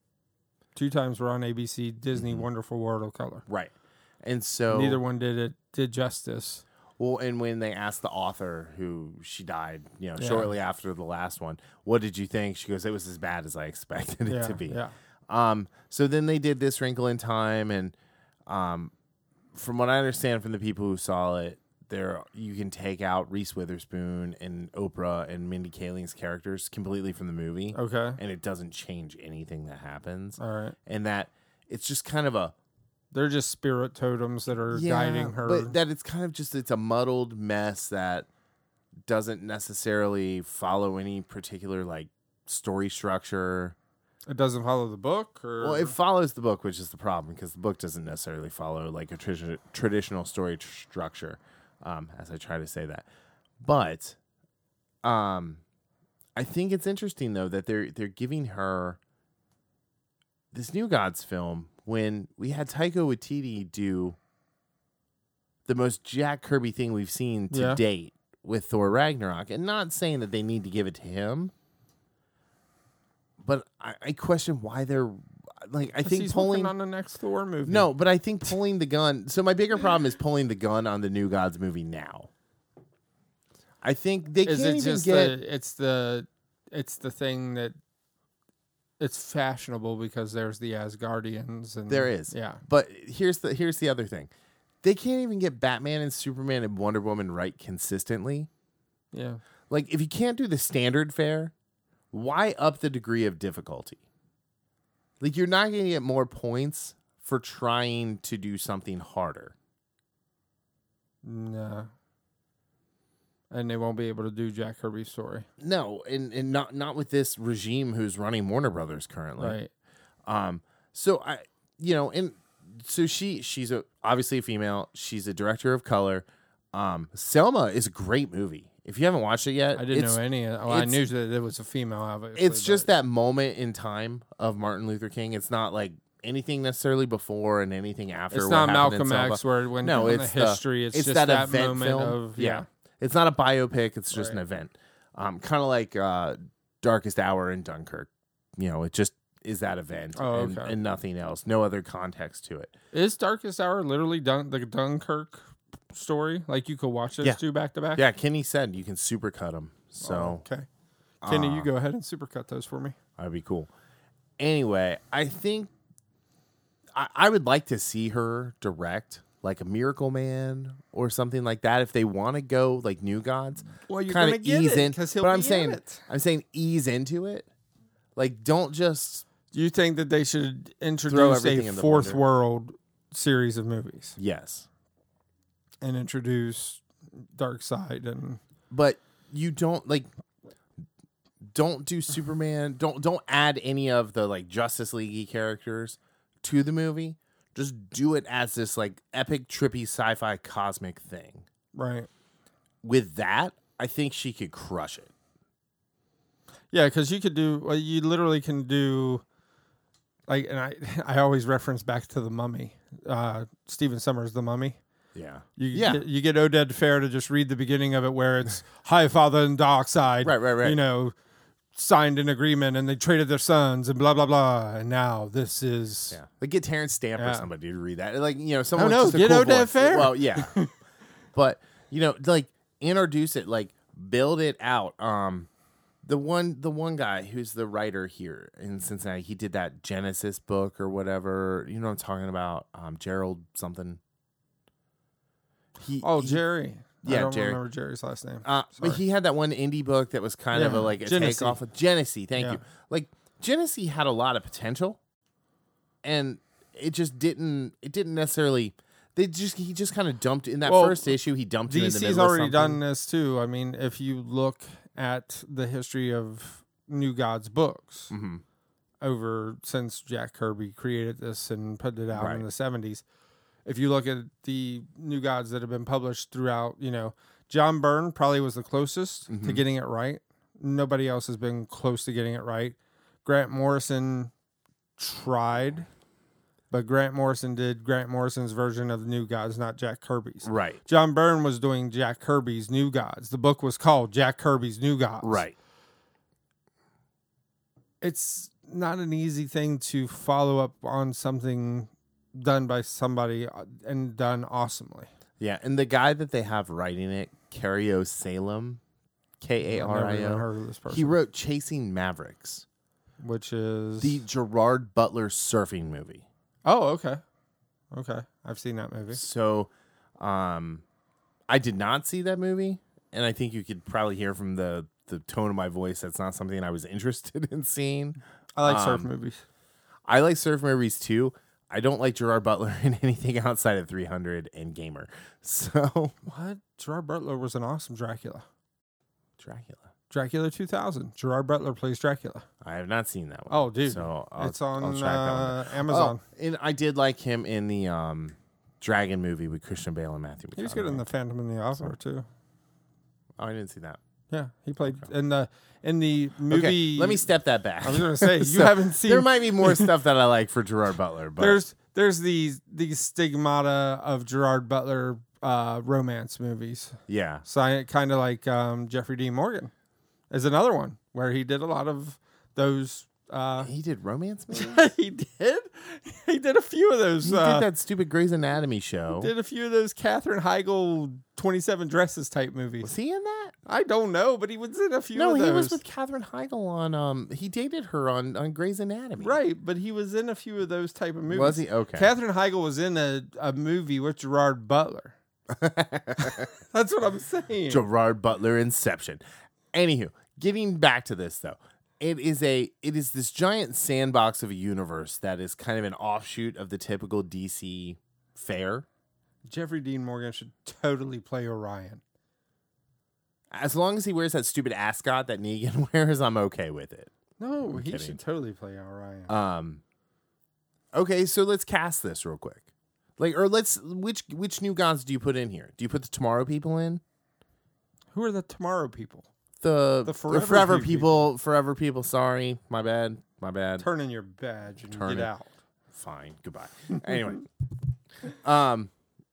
S2: Two times were on A B C. Disney
S3: Mhm.
S2: Wonderful World of Color.
S3: right. And so
S2: Neither one did it did justice.
S3: well, and when they asked the author who she died, you know,
S2: Yeah.
S3: shortly after the last one, what did you think? She goes, it was as bad as I expected it
S2: Yeah.
S3: to be.
S2: Yeah.
S3: Um, so then they did this Wrinkle in Time, and um, from what I understand from the people who saw it, there you can take out Reese Witherspoon and Oprah and Mindy Kaling's characters completely from the movie,
S2: Okay.
S3: and it doesn't change anything that happens.
S2: All right.
S3: And that it's just kind of a
S2: They're just spirit totems that are
S3: yeah,
S2: guiding her.
S3: but that it's kind of just it's a muddled mess that doesn't necessarily follow any particular like story structure.
S2: It doesn't follow the book, or
S3: Well, it follows the book, which is the problem because the book doesn't necessarily follow like a tra- traditional story tr- structure. Um, as I try to say that, but um, I think it's interesting though that they're they're giving her this New Gods film when we had Taika Waititi do the most Jack Kirby thing we've seen to
S2: Yeah.
S3: date with Thor Ragnarok, and not saying that they need to give it to him, but I, I question why they're like I
S2: 'Cause
S3: think
S2: he's
S3: pulling
S2: working on the next Thor movie.
S3: no, but I think pulling the gun. So my bigger problem is pulling the gun on the New Gods movie now. I think they
S2: is
S3: can't
S2: it
S3: even
S2: just
S3: get.
S2: the? It's the. It's the thing that. It's fashionable because there's the Asgardians and
S3: There is.
S2: yeah.
S3: But here's the here's the other thing. They can't even get Batman and Superman and Wonder Woman right consistently.
S2: Yeah.
S3: Like if you can't do the standard fare, why up the degree of difficulty? Like you're not going to get more points for trying to do something harder.
S2: No. And they won't be able to do Jack Kirby's story.
S3: No, and, and not not with this regime who's running Warner Brothers currently.
S2: Right.
S3: Um, so I, you know, and so she, she's a, obviously a female. She's a director of color. Um, Selma is a great movie. If you haven't watched it yet,
S2: I didn't
S3: it's,
S2: know any of well, I
S3: it's-
S2: knew that it was a female, obviously.
S3: it's just
S2: but-
S3: that moment in time of Martin Luther King. It's not like anything necessarily before and anything after.
S2: It's
S3: what
S2: not
S3: happened in
S2: Malcolm
S3: Selma.
S2: X where when
S3: No,
S2: in
S3: it's
S2: the
S3: the-
S2: history. it's,
S3: it's
S2: just
S3: that
S2: that,
S3: event
S2: moment
S3: film.
S2: of
S3: Yeah.
S2: yeah.
S3: It's not a biopic. It's just an
S2: Right.
S3: event. Um, kind of like uh, Darkest Hour in Dunkirk. You know, it just is that event
S2: Oh,
S3: and,
S2: okay.
S3: and nothing else. No other context to it.
S2: Is Darkest Hour literally Dun- the Dunkirk story? Like you could watch those
S3: Yeah.
S2: two back to back?
S3: Yeah, Kenny said you can supercut them. So
S2: Oh, okay. Kenny,
S3: uh,
S2: you go ahead and supercut those for me.
S3: that'd be cool. Anyway, I think I, I would like to see her direct like a Miracle Man or something like that if they want to go like New Gods.
S2: Well, you're
S3: Kind
S2: gonna
S3: of
S2: get
S3: ease
S2: it,
S3: in.
S2: 'cause he'll
S3: But I'm
S2: be in
S3: saying
S2: it.
S3: I'm saying ease into it. Like don't just
S2: Do you think that they should
S3: Throw
S2: introduce
S3: everything
S2: a
S3: in the
S2: fourth
S3: blender.
S2: world series of movies
S3: yes.
S2: and introduce Dark Side and
S3: But you don't like don't do Superman. Don't don't add any of the like Justice League characters to the movie. Just do it as this like epic, trippy, sci-fi, cosmic thing.
S2: right?
S3: With that, I think she could crush it.
S2: Yeah, because you could do. Well, you literally can do. Like, and I, I always reference back to the Mummy, uh, Stephen Summers' The Mummy.
S3: Yeah.
S2: You
S3: Yeah.
S2: get, you get Oded Fair to just read the beginning of it, where it's High Father and Dark Side,
S3: Right, right, right.
S2: You know, signed an agreement and they traded their sons and blah blah blah. And now this is
S3: Yeah. Like get Terrence Stamp or
S2: Yeah.
S3: somebody to read that. Like, you know, someone
S2: no,
S3: with just a
S2: get
S3: cool
S2: Oded
S3: voice.
S2: Fair.
S3: Well, yeah. But, you know, like introduce it, like build it out. Um the one the one guy who's the writer here in Cincinnati, he did that Genesis book or whatever. You know what I'm talking about? Um Gerald something. He
S2: oh
S3: he-
S2: Jerry.
S3: yeah,
S2: I don't
S3: Jerry.
S2: remember Jerry's last name.
S3: Uh, but
S2: Sorry.
S3: he had that one indie book that was kind of a
S2: Yeah,
S3: like a
S2: Genesee.
S3: takeoff of Genesee. Thank
S2: Yeah.
S3: you. Like Genesee had a lot of potential, and it just didn't. It didn't necessarily. They just he just kind of dumped in that
S2: Well,
S3: first issue. He dumped it in the
S2: D C's
S3: middle of
S2: already
S3: something.
S2: done this too. I mean, if you look at the history of New Gods books
S3: Mhm.
S2: over since Jack Kirby created this and put it out
S3: Right.
S2: in the seventies, if you look at the New Gods that have been published throughout, you know, John Byrne probably was the closest to
S3: Mhm.
S2: getting it right. Nobody else has been close to getting it right. Grant Morrison tried, but Grant Morrison did Grant Morrison's version of the New Gods, not Jack Kirby's.
S3: Right.
S2: John Byrne was doing Jack Kirby's New Gods. The book was called Jack Kirby's New Gods.
S3: Right.
S2: It's not an easy thing to follow up on something done by somebody uh, and done awesomely.
S3: Yeah, and the guy that they have writing it, Cario Salem, K A
S2: I've
S3: R
S2: never
S3: I
S2: even
S3: O.
S2: heard of this person.
S3: He wrote Chasing Mavericks,
S2: which is
S3: The Gerard Butler surfing movie.
S2: Oh, okay, okay. I've seen that movie.
S3: So, um, I did not see that movie, and I think you could probably hear from the the tone of my voice that's not something I was interested in seeing.
S2: I like surf
S3: Um,
S2: movies.
S3: I like surf movies too. I don't like Gerard Butler in anything outside of three hundred and Gamer. So,
S2: What? Gerard Butler was an awesome Dracula.
S3: Dracula.
S2: Dracula two thousand. Gerard Butler plays Dracula.
S3: I have not seen that one.
S2: Oh, dude.
S3: So I'll,
S2: It's on
S3: I'll track that one down.
S2: uh, Amazon.
S3: Oh, and I did like him in the um, Dragon movie with Christian Bale and Matthew McConaughey.
S2: He was good in The Phantom and the Opera, too.
S3: Oh, I didn't see that.
S2: Yeah, he played in the in the movie.
S3: Okay, let me step that back.
S2: I was going to say, you
S3: So,
S2: haven't seen.
S3: There might be more stuff that I like for Gerard Butler, but
S2: There's there's these these stigmata of Gerard Butler uh, romance movies.
S3: yeah.
S2: So I kind of like um, Jeffrey Dean Morgan is another one where he did a lot of those. Uh,
S3: He did romance movies?
S2: he did. He did a few of those.
S3: He
S2: uh,
S3: did that stupid Grey's Anatomy show.
S2: Did a few of those Katherine Heigl twenty-seven Dresses type movies.
S3: Was he in that?
S2: I don't know, but he was in a few
S3: No,
S2: of those.
S3: he was with Katherine Heigl on. Um, he dated her on on Grey's Anatomy.
S2: Right, but he was in a few of those type of movies.
S3: Was he? Okay.
S2: Katherine Heigl was in a, a movie with Gerard Butler. That's what I'm saying.
S3: Gerard Butler Inception. Anywho, getting back to this though, it is a it is this giant sandbox of a universe that is kind of an offshoot of the typical D C fare.
S2: Jeffrey Dean Morgan should totally play Orion.
S3: As long as he wears that stupid ascot that Negan wears, I'm okay with it.
S2: No,
S3: I'm
S2: he
S3: kidding.
S2: should totally play Orion.
S3: Um. Okay, so let's cast this real quick. Like, or let's which which new gods do you put in here? Do you put the Tomorrow people in?
S2: Who are the Tomorrow people?
S3: The
S2: The
S3: the
S2: Forever
S3: forever,
S2: people.
S3: people, forever people. Sorry, my bad, my bad.
S2: Turn in your badge and
S3: Turn
S2: get
S3: it.
S2: out.
S3: Fine, goodbye. Anyway, um,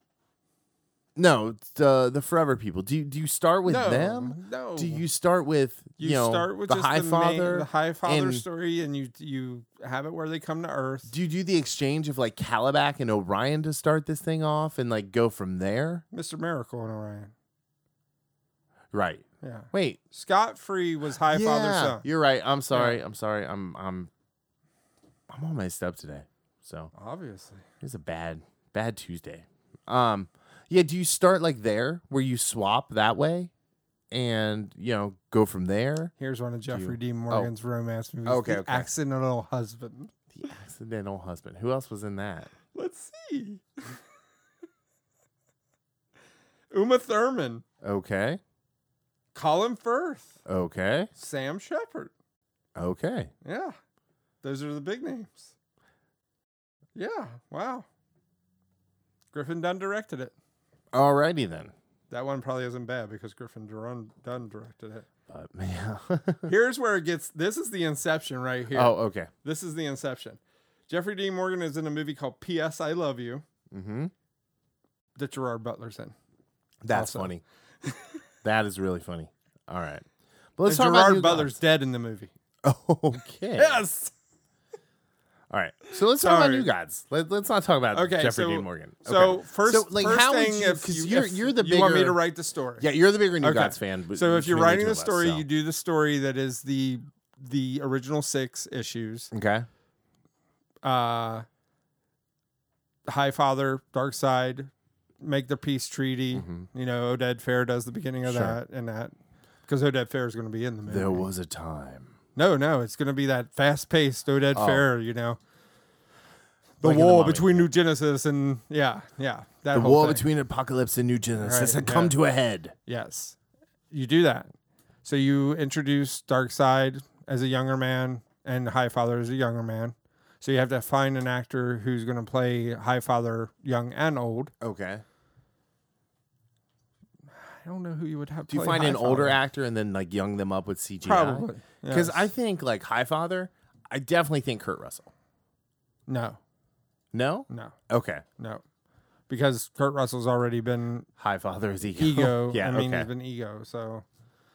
S3: no, the the forever people. Do you, do you start with
S2: no,
S3: them?
S2: no.
S3: Do you start with you,
S2: You
S3: know
S2: start with
S3: the
S2: just
S3: High
S2: the
S3: Father?
S2: main, the High Father
S3: and-
S2: story, and you you have it where they come to Earth.
S3: Do you do the exchange of like Calabac and Orion to start this thing off, and like go from there?
S2: Mister Miracle and Orion.
S3: Right.
S2: Yeah.
S3: Wait.
S2: Scott Free was High Father's
S3: yeah,
S2: son.
S3: you're right. I'm sorry. I'm sorry. I'm I'm I'm all messed up today. So
S2: Obviously.
S3: it's a bad bad Tuesday. Um, yeah. Do you start like there where you swap that way, and you know go from there?
S2: Here's one of Jeffrey
S3: you-
S2: Dean Morgan's romance movies.
S3: Okay,
S2: The
S3: okay.
S2: Accidental Husband.
S3: The accidental husband. Who else was in that?
S2: Let's see. Uma Thurman.
S3: Okay.
S2: Colin Firth.
S3: Okay.
S2: Sam Shepard.
S3: Okay.
S2: Yeah. Those are the big names. Yeah. Wow. Griffin Dunn directed it.
S3: Alrighty then.
S2: That one probably isn't bad because Griffin Dunn Dunn directed it.
S3: But yeah.
S2: Here's where it gets. This is the inception right here.
S3: Oh, okay.
S2: This is the inception. Jeffrey Dean Morgan is in a movie called P S I Love You
S3: Mm-hmm.
S2: that Gerard Butler's in.
S3: That's
S2: Also.
S3: funny. That is really funny. All right. But let's
S2: And
S3: talk about
S2: Gerard
S3: new
S2: Butler's
S3: gods.
S2: dead in the movie.
S3: Okay.
S2: Yes.
S3: All right. So let's talk about
S2: Sorry.
S3: new gods. Let, let's not talk about
S2: Okay.
S3: Jeffrey
S2: so,
S3: Dean Morgan.
S2: So
S3: Okay.
S2: first,
S3: So, like,
S2: first
S3: how would
S2: thing,
S3: you-
S2: if
S3: 'cause
S2: you,
S3: you're-
S2: if
S3: you're the
S2: you want me
S3: bigger-
S2: to write the story.
S3: Yeah, you're the bigger new
S2: Okay.
S3: gods fan. but
S2: So if you're
S3: between the
S2: writing
S3: two
S2: the
S3: of us,
S2: story,
S3: so.
S2: you do the story that is the the original six issues.
S3: Okay.
S2: Uh, High Father, Dark Side, make the peace treaty.
S3: Mhm.
S2: You know, Oded Fair does the beginning of
S3: Sure.
S2: that and that because Oded Fair is going to be in the movie.
S3: There was a time.
S2: No, no, it's going to be that fast paced Oded
S3: Oh.
S2: Fair. You know, the
S3: Like in the
S2: war
S3: Mummy,
S2: between
S3: yeah.
S2: New Genesis and yeah, yeah, that
S3: The
S2: whole
S3: war
S2: thing.
S3: between Apocalypse and New Genesis
S2: Right,
S3: had come
S2: yeah.
S3: to a head.
S2: Yes, you do that. So you introduce Darkseid as a younger man and Highfather as a younger man. So you have to find an actor who's going to play Highfather young and old.
S3: Okay.
S2: I don't know who you would have.
S3: Do you
S2: play
S3: find an
S2: Highfather.
S3: older actor and then like young them up with C G I?
S2: Probably.
S3: Because
S2: yes.
S3: I think like Highfather, I definitely think Kurt Russell.
S2: no,
S3: No?
S2: no,
S3: Okay.
S2: no, because Kurt Russell's already been
S3: Highfather is ego.
S2: ego.
S3: yeah,
S2: I mean,
S3: okay.
S2: he's been ego. So,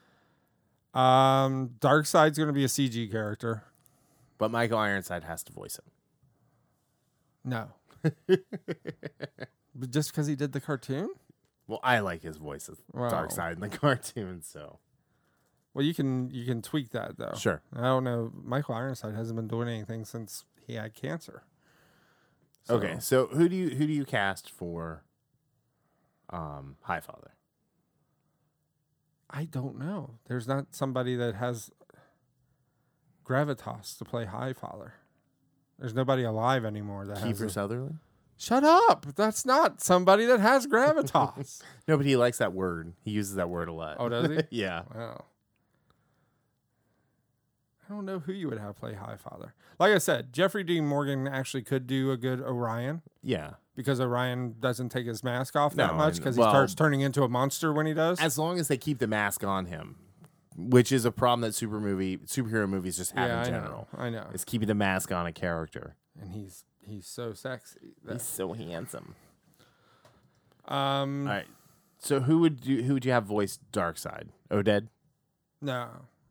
S2: um, Darkseid's going to be a C G character.
S3: But Michael Ironside has to voice him.
S2: No, but just because he did the cartoon.
S3: Well, I like his voice as
S2: Wow.
S3: Darkseid in the cartoon, so
S2: Well, you can you can tweak that though.
S3: Sure.
S2: I don't know. Michael Ironside hasn't been doing anything since he had cancer. So,
S3: Okay, so who do you who do you cast for um, Highfather?
S2: I don't know. There's not somebody that has gravitas to play Highfather. There's nobody alive anymore that has.
S3: Kiefer
S2: A,
S3: Sutherland?
S2: shut up! That's not somebody that has gravitas.
S3: No, but he likes that word. He uses that word a lot.
S2: Oh, does he?
S3: Yeah.
S2: Wow. I don't know who you would have play Highfather. Like I said, Jeffrey Dean Morgan actually could do a good Orion
S3: Yeah.
S2: because Orion doesn't take his mask off that
S3: No,
S2: much
S3: and-
S2: because
S3: well-
S2: he starts turning into a monster when he does.
S3: As long as they keep the mask on him, which is a problem that super movie superhero movies just have
S2: yeah,
S3: in
S2: I
S3: general.
S2: know. I know.
S3: Is keeping the mask on a character.
S2: And he's he's so sexy. that-
S3: He's so handsome.
S2: um,
S3: All right. So who would you who would you have voice Darkseid? Oded?
S2: no,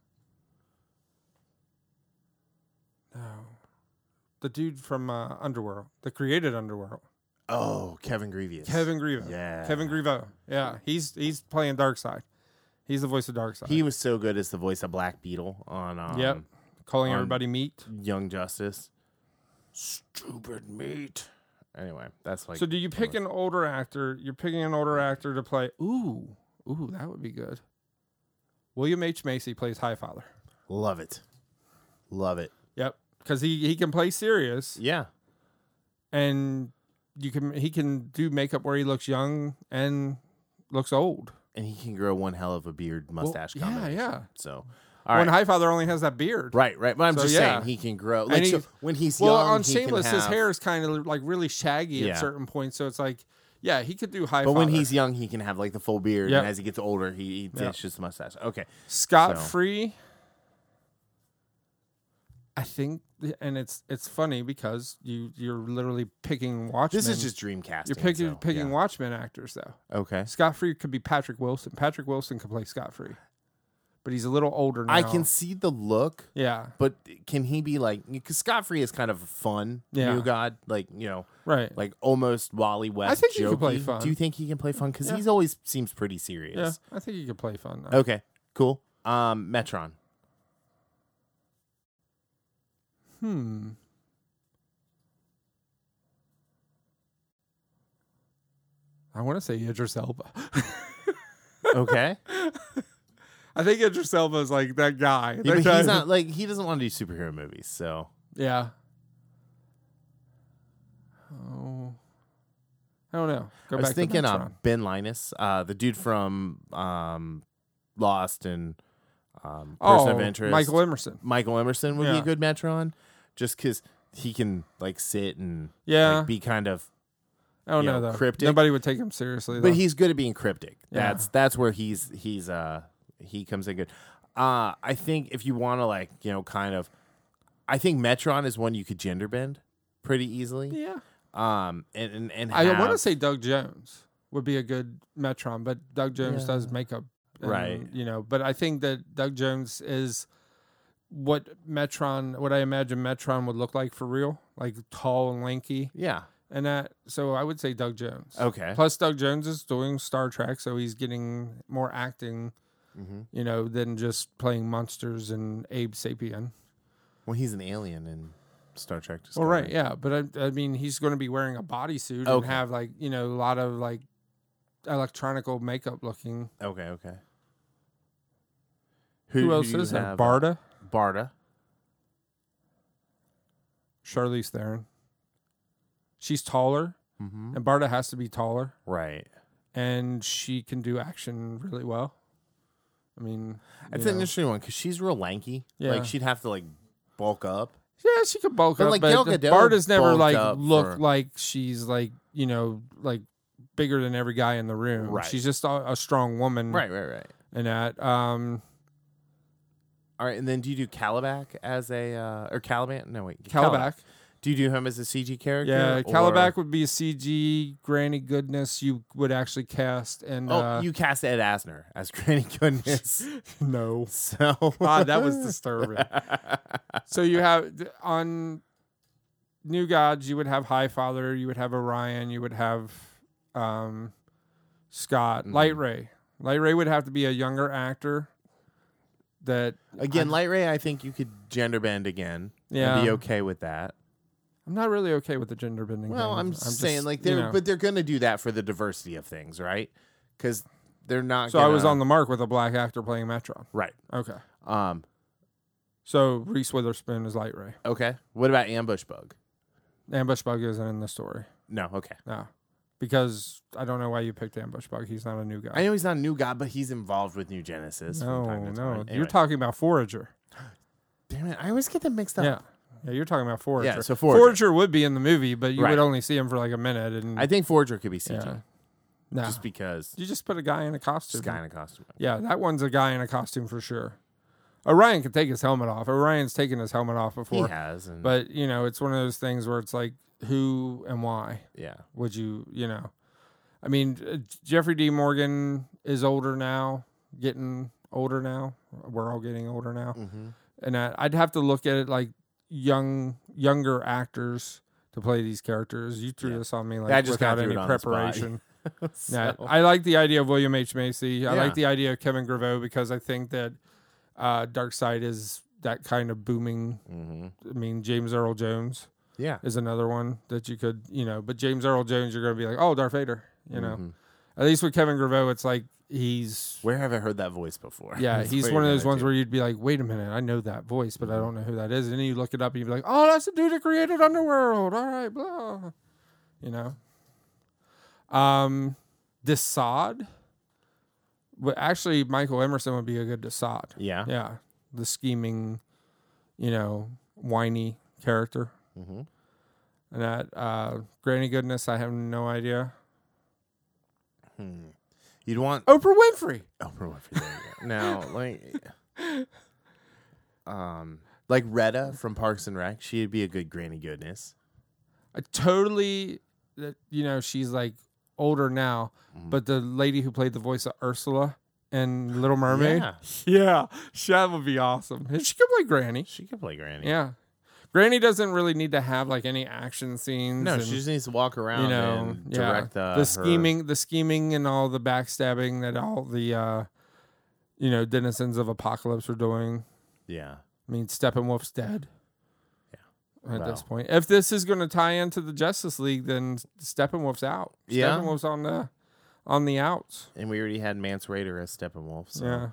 S2: no, the dude from uh, Underworld, the created Underworld,
S3: Oh, Kevin Grievous.
S2: Kevin Grievous.
S3: Yeah.
S2: Kevin Grievous. Yeah, he's he's playing Darkseid. He's the voice of Darkseid.
S3: He was so good as the voice of Black Beetle on um,
S2: yep, calling
S3: on-
S2: everybody meat.
S3: Young Justice. Stupid meat. Anyway, that's like.
S2: So do you pick an older actor? You're picking an older actor to play. Ooh, ooh, that would be good. William H. Macy plays Highfather.
S3: Love it. Love it.
S2: Yep, because he, he can play serious,
S3: Yeah.
S2: and you can he can do makeup where he looks young and looks old.
S3: And he can grow one hell of a beard mustache
S2: yeah,
S3: combination.
S2: yeah.
S3: So, all
S2: when
S3: right.
S2: Highfather only has that beard.
S3: Right, right. But I'm
S2: So,
S3: just
S2: yeah.
S3: saying he can grow.
S2: And
S3: Like,
S2: he-
S3: so when he's
S2: Well,
S3: young,
S2: on
S3: he
S2: Shameless,
S3: can have,
S2: his hair is kind of like really shaggy
S3: Yeah.
S2: at certain points. So it's like, yeah, he could do Highfather.
S3: But when he's young, he can have like the full beard.
S2: Yep.
S3: And as he gets older, he, he
S2: Yep.
S3: it's just a mustache. Okay.
S2: Scott
S3: So-
S2: Free, I think, and it's it's funny because you you're literally picking Watchmen.
S3: This is just dream casting.
S2: you're picking
S3: so,
S2: picking
S3: yeah.
S2: Watchmen actors though.
S3: Okay.
S2: Scott Free could be Patrick Wilson. Patrick Wilson could play Scott Free, but he's a little older now.
S3: I can see the look,
S2: yeah,
S3: but can he be like, because Scott Free is kind of a fun
S2: Yeah.
S3: new god, like, you know,
S2: right.
S3: like almost Wally West.
S2: think he could play
S3: jokey.
S2: fun.
S3: Do you think he can play fun? Because
S2: Yeah.
S3: he's always seems pretty
S2: Yeah,
S3: serious.
S2: I think he could play fun. Though.
S3: Okay, cool. Um, Metron.
S2: Hmm. I want to say Idris Elba.
S3: Okay.
S2: I think Idris Elba is like that guy.
S3: Yeah,
S2: That
S3: but
S2: guy-
S3: he's not like he doesn't want to do superhero movies, so
S2: Yeah. Oh. I don't know. Go
S3: I was
S2: back
S3: thinking
S2: to
S3: uh,
S2: Metron.
S3: Ben Linus, uh, the dude from um, Lost and um, Person
S2: oh,
S3: of Interest.
S2: Michael Emerson.
S3: Michael Emerson would be
S2: Yeah.
S3: a good Metron, just because he can like sit and
S2: Yeah.
S3: like, be kind of.
S2: I don't
S3: you
S2: know
S3: know,
S2: though.
S3: cryptic.
S2: Nobody would take him seriously. Though.
S3: But he's good at being cryptic.
S2: Yeah.
S3: That's that's where he's he's uh he comes in good. Uh, I think if you want to like you know kind of, I think Metron is one you could gender bend pretty easily.
S2: yeah.
S3: Um, and and, and
S2: I want to
S3: have-
S2: say Doug Jones would be a good Metron, but Doug Jones
S3: Yeah.
S2: does makeup, and,
S3: Right.
S2: You know, but I think that Doug Jones is what Metron, what I imagine Metron would look like for real, like tall and lanky,
S3: yeah.
S2: and that. So I would say Doug Jones.
S3: Okay.
S2: Plus, Doug Jones is doing Star Trek, so he's getting more acting,
S3: Mm-hmm.
S2: you know, than just playing monsters and Abe Sapien.
S3: Well, he's an alien in Star Trek.
S2: Well, right,
S3: Discovery.
S2: yeah, but I, I mean, he's going to be wearing a bodysuit and
S3: Okay.
S2: have like you know a lot of like electronical makeup looking.
S3: Okay. Okay.
S2: Who, else
S3: do you
S2: is there?
S3: have?
S2: Barda,
S3: Barda.
S2: Charlize Theron. She's taller,
S3: Mm-hmm.
S2: and Barda has to be taller,
S3: Right.
S2: and she can do action really well. I mean,
S3: That's
S2: you
S3: an
S2: know.
S3: interesting one because she's real lanky.
S2: Yeah.
S3: Like she'd have to like bulk up.
S2: Yeah, she could bulk
S3: But,
S2: up,
S3: like,
S2: but
S3: Gal
S2: the-
S3: Gadot
S2: Barda's never
S3: bulked
S2: like
S3: up
S2: look
S3: for-
S2: like she's like you know like bigger than every guy in the room.
S3: Right.
S2: She's just a, a strong woman,
S3: Right. Right. Right.
S2: And that, um,
S3: All right. And then do you do Calabac as a uh, or Caliban? No, wait.
S2: Calabac.
S3: Do you do him as a C G character?
S2: Yeah,
S3: or-
S2: Calabac would be a C G Granny Goodness you would actually cast, and
S3: Oh,
S2: uh,
S3: you cast Ed Asner as Granny Goodness.
S2: no,
S3: So
S2: ah, that was disturbing. So you have on New Gods, you would have Highfather, you would have Orion, you would have um, Scott,
S3: Mhm.
S2: Light Ray. Light Ray would have to be a younger actor that
S3: Again,
S2: I,
S3: Light Ray, I think you could gender bend again.
S2: Yeah.
S3: And be okay with that.
S2: I'm not really okay with the gender bending.
S3: Well,
S2: thing.
S3: I'm,
S2: I'm
S3: saying like
S2: you
S3: they're,
S2: know.
S3: but they're going to do that for the diversity of things, right? Because they're not.
S2: So
S3: gonna,
S2: I was on the mark with a black actor playing Metron.
S3: right.
S2: Okay.
S3: Um.
S2: So Reese Witherspoon is Light Ray.
S3: Okay. What about Ambush Bug?
S2: Ambush Bug isn't in the story.
S3: No. Okay.
S2: No. Because I don't know why you picked Ambush Bug. He's not a new guy.
S3: I know he's not a new guy, but he's involved with New Genesis.
S2: no,
S3: from time to
S2: no.
S3: time.
S2: You're
S3: Anyway.
S2: talking about Forager.
S3: Damn it! I always get them mixed up.
S2: Yeah. Yeah, you're talking about Forager.
S3: Yeah, so Forager.
S2: would be in the movie, but you
S3: Right.
S2: would only see him for like a minute. And
S3: I think Forger could be C G,
S2: yeah. No.
S3: just because
S2: You just put a guy in a costume.
S3: this guy in a costume.
S2: Yeah, that one's a guy in a costume for sure. Orion can take his helmet off. Orion's taken his helmet off
S3: He
S2: before.
S3: has, and
S2: But, you know, it's one of those things where it's like, who and why
S3: yeah,
S2: would you, you know? I mean, uh, Jeffrey D. Morgan is older now, getting older now. We're all getting older now.
S3: mm-hmm.
S2: And I, I'd have to look at it like young, younger actors to play these characters. You threw
S3: Yeah.
S2: this on me like
S3: Yeah, I just
S2: without
S3: kinda threw
S2: any
S3: it on the spot.
S2: preparation. Yeah,
S3: So-
S2: I like the idea of William H. Macy. I
S3: Yeah.
S2: like the idea of Kevin Graveau because I think that uh, Darkseid is that kind of booming.
S3: Mhm.
S2: I mean, James Earl Jones
S3: Yeah,
S2: is another one that you could, you know, but James Earl Jones, you're going to be like, oh, Darth Vader, you know.
S3: Mhm.
S2: At least with Kevin Graveau, it's like he's,
S3: Where have I heard that voice before?
S2: yeah,
S3: That's
S2: he's
S3: what
S2: one of
S3: you're
S2: those
S3: gonna
S2: ones
S3: do.
S2: where you'd be like, wait a minute, I know that voice, but I don't know who that is. And then you look it up and you'd be like, oh, that's the dude that created Underworld. All right, blah. You know. Um, Desaad. But actually, Michael Emerson would be a good Desaad.
S3: Yeah.
S2: Yeah. The scheming, you know, whiny character.
S3: Mm-hmm.
S2: And that uh, Granny Goodness, I have no idea.
S3: Hmm. You'd want
S2: Oprah Winfrey.
S3: Oprah Winfrey. There you go. Now, like, um, like Retta from Parks and Rec, she'd be a good Granny Goodness.
S2: I totally, that you know, she's like older now,
S3: Mhm.
S2: but the lady who played the voice of Ursula in Little Mermaid,
S3: Yeah,
S2: yeah, that would be awesome. And she could play Granny.
S3: she could play Granny.
S2: Yeah, Granny doesn't really need to have like any action scenes.
S3: No,
S2: and,
S3: she just needs to walk around
S2: you know,
S3: and
S2: yeah,
S3: direct the,
S2: the scheming, the scheming, and all the backstabbing that all the, uh, you know, denizens of Apocalypse are doing.
S3: Yeah.
S2: I mean, Steppenwolf's dead.
S3: Yeah.
S2: At
S3: Well.
S2: this point, if this is going to tie into the Justice League, then Steppenwolf's out.
S3: Yeah.
S2: Steppenwolf's on the on the outs.
S3: And we already had Mance Raider as Steppenwolf. So.
S2: Yeah.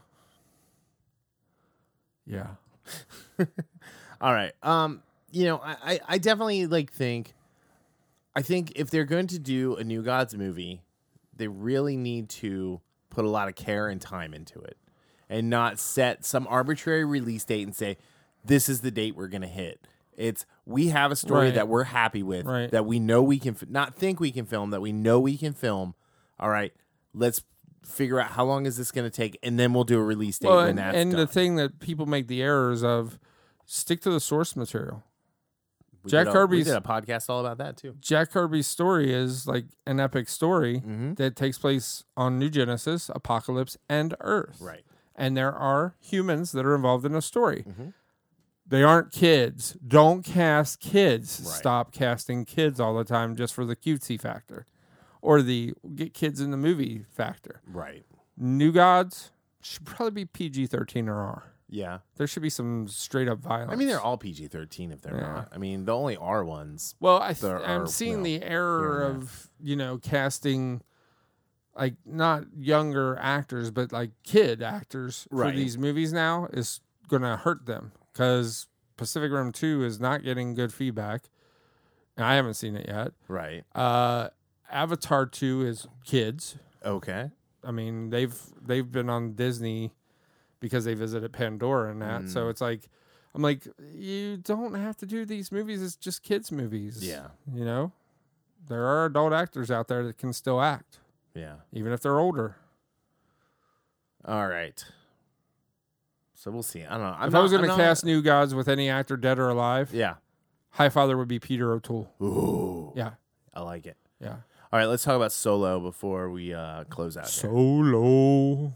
S2: Yeah.
S3: All right. Um, you know, I, I, I definitely like think I think if they're going to do a New Gods movie, they really need to put a lot of care and time into it. And not set some arbitrary release date and say, this is the date we're gonna hit. It's we have a story
S2: Right.
S3: that we're happy with,
S2: Right.
S3: that we know we can f- not think we can film, that we know we can film. All right, let's figure out how long is this going to take, and then we'll do a release date
S2: Well,
S3: when
S2: and,
S3: that's
S2: and
S3: done.
S2: the thing that people make the errors of, stick to the source material.
S3: We
S2: Jack
S3: did a,
S2: Kirby's-
S3: we did a podcast all about that too.
S2: Jack Kirby's story is like an epic story
S3: Mm-hmm.
S2: that takes place on New Genesis, Apocalypse, and Earth.
S3: Right.
S2: And there are humans that are involved in a story.
S3: Mm-hmm.
S2: They aren't kids. Don't cast kids.
S3: Right.
S2: Stop casting kids all the time just for the cutesy factor or the get kids in the movie factor.
S3: Right.
S2: New Gods should probably be P G thirteen or R.
S3: Yeah.
S2: There should be some straight up violence.
S3: I mean, they're all P G thirteen if they're
S2: Yeah.
S3: not. I mean, the only R ones.
S2: Well, I th-
S3: there
S2: I'm
S3: are,
S2: seeing
S3: well,
S2: the error
S3: here and
S2: of, you know, casting like not younger actors, but like kid actors
S3: Right.
S2: for these movies now is going to hurt them because Pacific Rim two is not getting good feedback. And I haven't seen it yet.
S3: Right.
S2: Uh, Avatar two is kids.
S3: Okay.
S2: I mean, they've they've been on Disney because they visited Pandora and that. So
S3: Mm.
S2: it's like, I'm like, you don't have to do these movies. It's just kids movies.
S3: Yeah.
S2: You know, there are adult actors out there that can still act,
S3: Yeah.
S2: even if they're older.
S3: All right. So we'll see. I don't know. I'm
S2: if
S3: not,
S2: I was going
S3: I'm
S2: to
S3: not-
S2: cast New Gods with any actor dead or alive,
S3: Yeah.
S2: Highfather would be Peter O'Toole.
S3: Ooh.
S2: Yeah.
S3: I like it.
S2: Yeah.
S3: All right. Let's talk about Solo before we uh, close out. Here.
S2: Solo.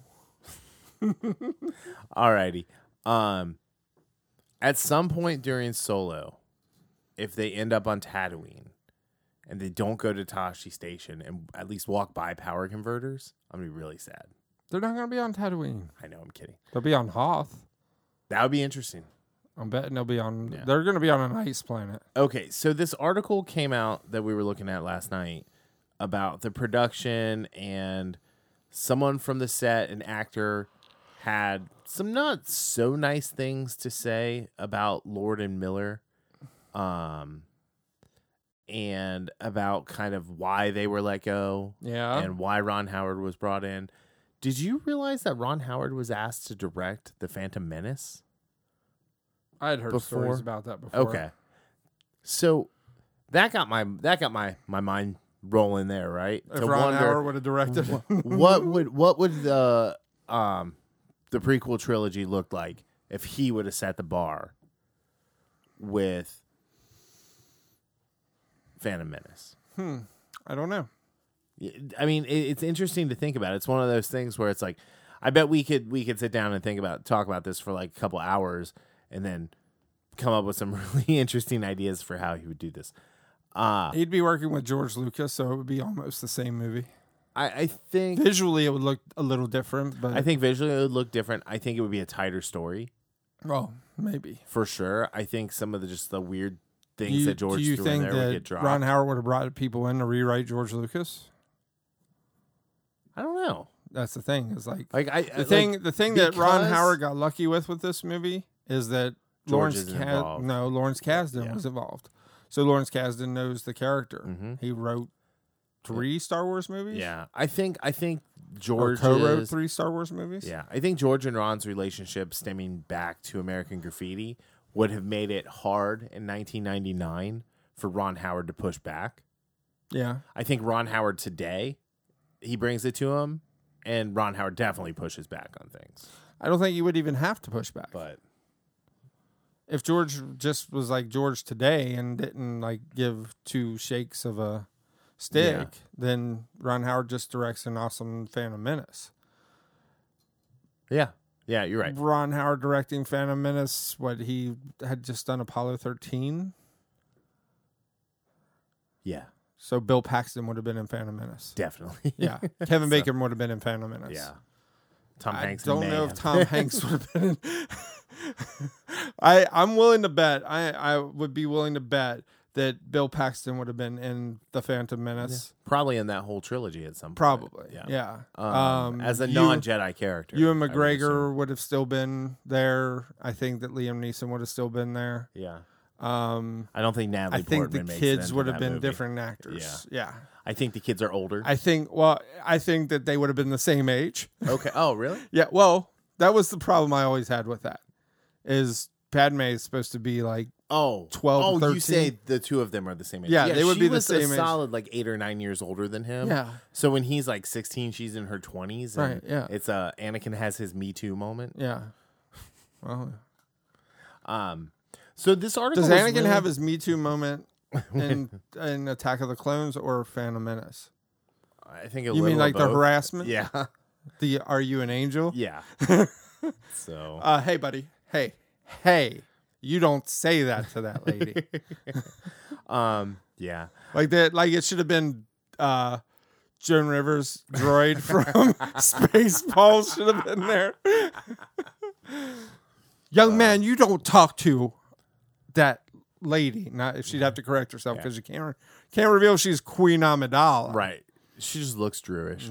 S3: Alrighty. Um, at some point during Solo, if they end up on Tatooine and they don't go to Tashi Station and at least walk by power converters, I'm gonna be really sad.
S2: They're not going to be on Tatooine.
S3: I know, I'm kidding.
S2: They'll be on Hoth.
S3: That would be interesting.
S2: I'm betting they'll be on.
S3: Yeah.
S2: They're going to be on an ice planet.
S3: Okay, so this article came out that we were looking at last night about the production, and someone from the set, an actor, had some not so nice things to say about Lord and Miller, um, and about kind of why they were let go,
S2: Yeah.
S3: and why Ron Howard was brought in. Did you realize that Ron Howard was asked to direct The Phantom Menace?
S2: I had heard
S3: before?
S2: stories about that before.
S3: Okay. So that got my that got my, my mind rolling there, right?
S2: If Ron Howard would have directed it.
S3: what would what would the um the prequel trilogy look like if he would have set the bar with Phantom Menace?
S2: Hmm. I don't know.
S3: I mean, it, it's interesting to think about. It's one of those things where it's like, I bet we could we could sit down and think about talk about this for like a couple hours, and then come up with some really interesting ideas for how he would do this. Uh,
S2: He'd be working with George Lucas, so it would be almost the same movie.
S3: I, I think
S2: Visually, it would look a little different, but
S3: I think visually it would look different. I think it would be a tighter story
S2: well, maybe.
S3: for sure. I think some of the just the weird things
S2: You-
S3: that George
S2: do you
S3: threw
S2: think
S3: in there would
S2: that
S3: get dropped.
S2: Ron Howard would have brought people in to rewrite George Lucas?
S3: I don't know.
S2: That's the thing. Is like
S3: Like I
S2: the thing. the thing that Ron
S3: because-
S2: Howard got lucky with with this movie is that
S3: George
S2: Lawrence
S3: isn't
S2: Kas-
S3: involved.
S2: no Lawrence Kasdan
S3: Yeah.
S2: was involved. So Lawrence Kasdan knows the character.
S3: Mhm.
S2: He wrote three Star Wars movies.
S3: Yeah, I think I think
S2: Or
S3: George
S2: co-wrote
S3: is-
S2: three Star Wars movies.
S3: Yeah, I think George and Ron's relationship stemming back to American Graffiti would have made it hard in nineteen ninety-nine for Ron Howard to push back.
S2: Yeah.
S3: I think Ron Howard today, he brings it to him, and Ron Howard definitely pushes back on things.
S2: I don't think you would even have to push back.
S3: But
S2: If George just was like George today and didn't like give two shakes of a stick,
S3: Yeah.
S2: then Ron Howard just directs an awesome Phantom Menace.
S3: yeah, yeah, you're right.
S2: Ron Howard directing Phantom Menace, what he had just done Apollo thirteen.
S3: Yeah,
S2: So Bill Paxton would have been in Phantom Menace.
S3: definitely.
S2: Yeah. Kevin Bacon would have been in Phantom Menace.
S3: yeah. Tom
S2: I
S3: Hanks.
S2: don't
S3: may
S2: know if
S3: have-
S2: Tom Hanks would have been in. I, I'm willing to bet, I, I would be willing to bet that Bill Paxton would have been in The Phantom Menace.
S3: probably in that whole trilogy at some point.
S2: Probably.
S3: Yeah.
S2: Yeah.
S3: Um, as a
S2: you-
S3: non-Jedi character.
S2: Ewan
S3: I would assume.
S2: McGregor would have still been there. I think that Liam Neeson would have still been there.
S3: Yeah.
S2: Um,
S3: I don't think Natalie
S2: I think
S3: Portman
S2: the
S3: makes it
S2: kids
S3: into
S2: would have
S3: that
S2: been
S3: movie.
S2: different actors. Yeah.
S3: I think the kids are older.
S2: I think, well, I think that they would have been the same age.
S3: okay. Oh, really?
S2: Yeah. Well, that was the problem I always had with that is Padme is supposed to be like,
S3: Oh,
S2: twelve,
S3: Oh, you
S2: thirteen.
S3: say the two of them are the same age.
S2: Yeah, they would
S3: she
S2: be the
S3: was
S2: same
S3: a
S2: age.
S3: solid like eight or nine years older than him.
S2: yeah.
S3: So when he's like sixteen, she's in her twenties.
S2: Right, yeah.
S3: It's uh, Anakin has his Me Too moment.
S2: Yeah. Well,
S3: Um, so this article
S2: does
S3: was
S2: Anakin
S3: really-
S2: have his Me Too moment in, in Attack of the Clones or Phantom Menace?
S3: I think a
S2: You
S3: little
S2: mean
S3: of
S2: like the
S3: both.
S2: harassment?
S3: Yeah,
S2: The Are You an Angel?
S3: yeah. so
S2: Uh, hey, buddy. Hey, hey. You don't say that to that lady.
S3: um, yeah.
S2: like that. Like it should have been uh, Joan Rivers droid from Spaceballs should have been there. Young man, you don't talk to that lady. Not if she'd have to correct herself because you can't re- can't reveal she's Queen Amidala.
S3: Right. She just looks Drewish.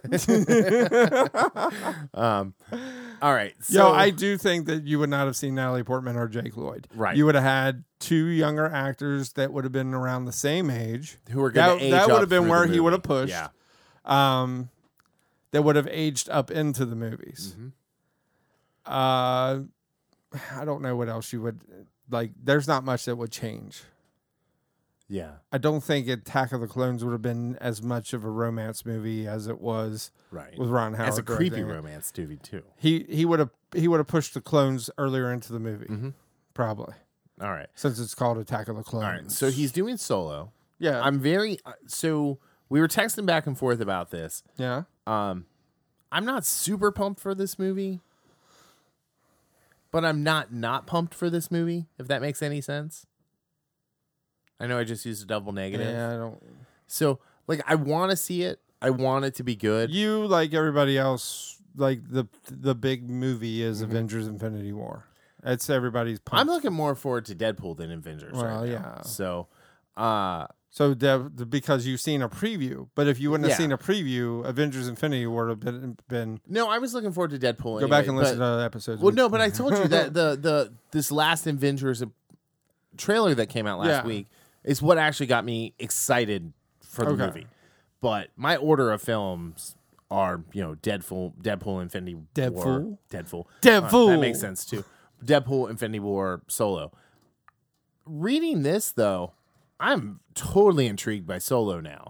S2: Yeah.
S3: Um. All right. So
S2: Yo, I do think that you would not have seen Natalie Portman or Jake Lloyd.
S3: Right.
S2: You would have had two younger actors that would have been around the same age.
S3: who are going
S2: that-
S3: to age
S2: that would
S3: up
S2: have been
S3: through
S2: where
S3: the
S2: he would have
S3: movie.
S2: pushed.
S3: Yeah.
S2: Um, that would have aged up into the movies.
S3: Mhm.
S2: Uh, I don't know what else you would like. There's not much that would change.
S3: Yeah.
S2: I don't think Attack of the Clones would have been as much of a romance movie as it was
S3: Right.
S2: with Ron Howard.
S3: As a creepy
S2: directing it.
S3: romance movie too.
S2: He he would have he would have pushed the clones earlier into the movie,
S3: Mhm.
S2: probably,
S3: All right.
S2: since it's called Attack of the Clones.
S3: All right. So he's doing Solo.
S2: yeah
S3: I'm very uh, so we were texting back and forth about this.
S2: yeah
S3: Um, I'm not super pumped for this movie, but I'm not not pumped for this movie. If that makes any sense. I know I just used a double negative.
S2: yeah. I don't.
S3: So like I want to see it. I want it to be good.
S2: You like everybody else. Like the the big movie is
S3: Mm-hmm.
S2: Avengers: Infinity War. It's everybody's. Pumped.
S3: I'm looking more forward to Deadpool than Avengers.
S2: Well,
S3: right now.
S2: yeah.
S3: So, uh,
S2: So the, the, because you've seen a preview, but if you wouldn't have
S3: Yeah.
S2: seen a preview, Avengers Infinity War would have been, been
S3: no, I was looking forward to Deadpool.
S2: go
S3: anyway,
S2: back and listen
S3: but-
S2: to the episodes.
S3: Well,
S2: we-
S3: no, but I told you that the the this last Avengers trailer that came out last
S2: Yeah.
S3: week is what actually got me excited for the
S2: Okay.
S3: movie. But my order of films are, you know, Deadpool, Deadpool, Infinity War,
S2: Deadpool?
S3: Deadpool,
S2: Deadpool.
S3: Uh, that makes sense too. Deadpool, Infinity War, Solo. Reading this though, I'm totally intrigued by Solo now.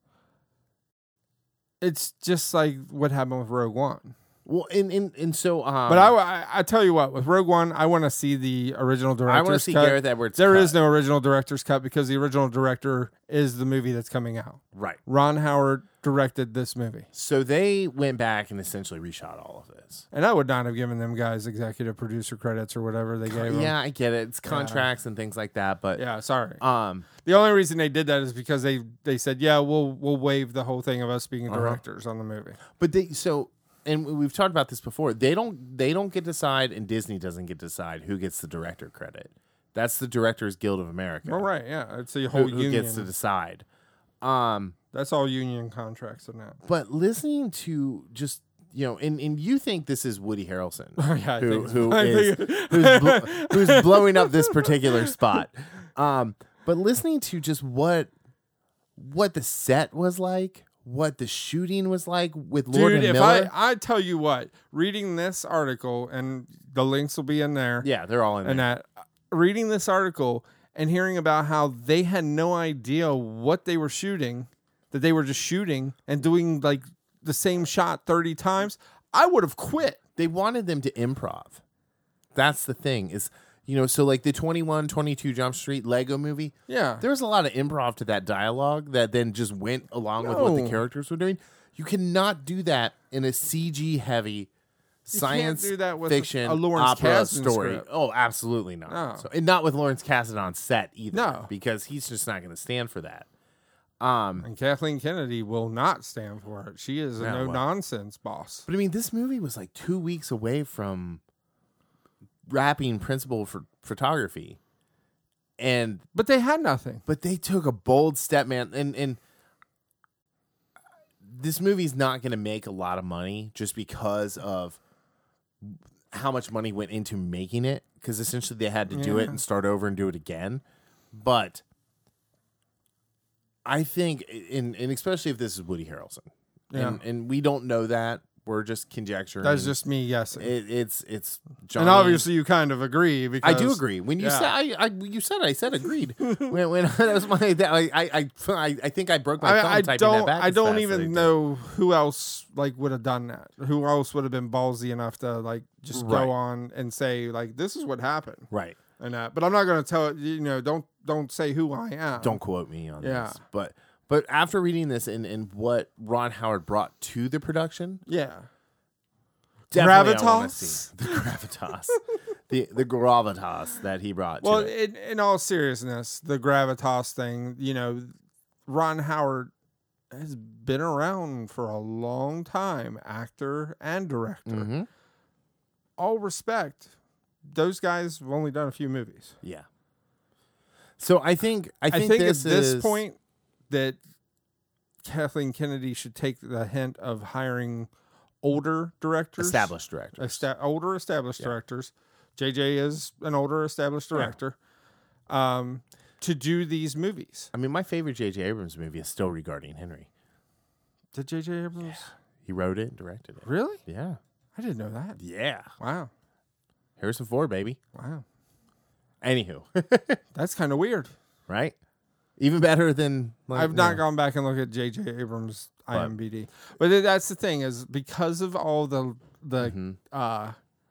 S2: it's just like what happened with Rogue One.
S3: Well, and and, and so, um,
S2: But I, I, I tell you what, with Rogue One, I want to see the original director's
S3: I want to see
S2: cut.
S3: Gareth Edwards.
S2: There
S3: cut.
S2: is no original director's cut because the original director is the movie that's coming out.
S3: right.
S2: Ron Howard directed this movie.
S3: So they went back and essentially reshot all of this.
S2: And I would not have given them guys executive producer credits or whatever they gave them.
S3: Yeah, I get it. It's contracts and things like that, but
S2: Yeah, sorry.
S3: um,
S2: The only reason they did that is because they, they said, yeah, we'll we'll waive the whole thing of us being
S3: Uh-huh.
S2: directors on the movie.
S3: but they so and we've talked about this before. They don't they don't get to decide, and Disney doesn't get to decide who gets the director credit. That's the Directors Guild of America.
S2: Well, right, yeah. It's the
S3: who,
S2: whole
S3: who
S2: union.
S3: gets to decide. Um,
S2: That's all union contracts and that.
S3: but listening to just you know, and, and you think this is Woody Harrelson,
S2: Yeah, I
S3: who
S2: think so.
S3: who
S2: I
S3: is
S2: think-
S3: who's, blo- who's blowing up this particular spot. Um, but listening to just what what the set was like, what the shooting was like with Lord
S2: Dude,
S3: and
S2: if
S3: Miller.
S2: I, I tell you what, reading this article, and the links will be in there,
S3: yeah, they're all in
S2: and
S3: there.
S2: that reading this article and hearing about how they had no idea what they were shooting, that they were just shooting and doing like the same shot thirty times, I would have quit.
S3: They wanted them to improv. That's the thing is, you know, so like the twenty-one, twenty-two Jump Street Lego movie,
S2: Yeah.
S3: there was a lot of improv to that dialogue that then just went along with what the
S2: No.
S3: characters were doing. You cannot do that in a C G heavy science
S2: do that with
S3: fiction
S2: a Lawrence
S3: opera
S2: Kasdan
S3: story.
S2: script.
S3: Oh, absolutely not.
S2: No.
S3: So, and not with Lawrence Kasdan on set either.
S2: No.
S3: Because he's just not going to stand for that. Um,
S2: And Kathleen Kennedy will not stand for it. She is a
S3: Yeah,
S2: no
S3: well.
S2: nonsense boss.
S3: but I mean, this movie was like two weeks away from wrapping principal for photography. And
S2: But they had nothing.
S3: but they took a bold step, man, and and this movie's not going to make a lot of money just because of how much money went into making it, because essentially they had to do it
S2: Yeah.
S3: and start over and do it again. But I think, and, and especially if this is Woody Harrelson,
S2: Yeah.
S3: and, and we don't know that, we're just conjecturing.
S2: That's just me guessing.
S3: it, it's it's Johnny.
S2: and obviously you kind of agree because
S3: I do agree. When you
S2: yeah.
S3: said I, I, you said I said agreed. when when that was my, that, I, I, I, I think I broke my thumb
S2: I, I
S3: typing
S2: don't.
S3: that back.
S2: I
S3: as
S2: don't
S3: fast as I
S2: even
S3: did.
S2: know who else like would have done that. Who else would have been ballsy enough to like just
S3: Right.
S2: go on and say like this is what happened
S3: Right.
S2: and that. But I'm not going to tell it. You know, don't don't say who I am.
S3: Don't quote me on
S2: Yeah.
S3: this. But but after reading this and, and what Ron Howard brought to the production,
S2: Yeah.
S3: definitely I wanna
S2: Gravitas?
S3: see the gravitas, the the gravitas that he brought.
S2: Well,
S3: to it.
S2: in, in all seriousness, the gravitas thing, you know, Ron Howard has been around for a long time, actor and director.
S3: Mhm.
S2: All respect, those guys have only done a few movies.
S3: Yeah. So I think I
S2: I
S3: think,
S2: think,
S3: this
S2: at this
S3: is,
S2: point that Kathleen Kennedy should take the hint of hiring older directors,
S3: established director.
S2: esta- older established
S3: Yeah.
S2: directors. J J is an older established
S3: Yeah.
S2: director. Um, to do these movies.
S3: I mean, my favorite J J Abrams movie is still Regarding Henry.
S2: Did J J Abrams
S3: He wrote it and directed it.
S2: really?
S3: Yeah.
S2: I didn't know that.
S3: Yeah.
S2: Wow,
S3: Harrison Ford, baby.
S2: wow,
S3: Anywho,
S2: that's kind of weird.
S3: right? Even better than. Like,
S2: I've not
S3: you know,
S2: gone back and looked at J J Abrams'
S3: But-
S2: I M D B, but th- that's the thing is because of all the the
S3: Mhm.
S2: uh,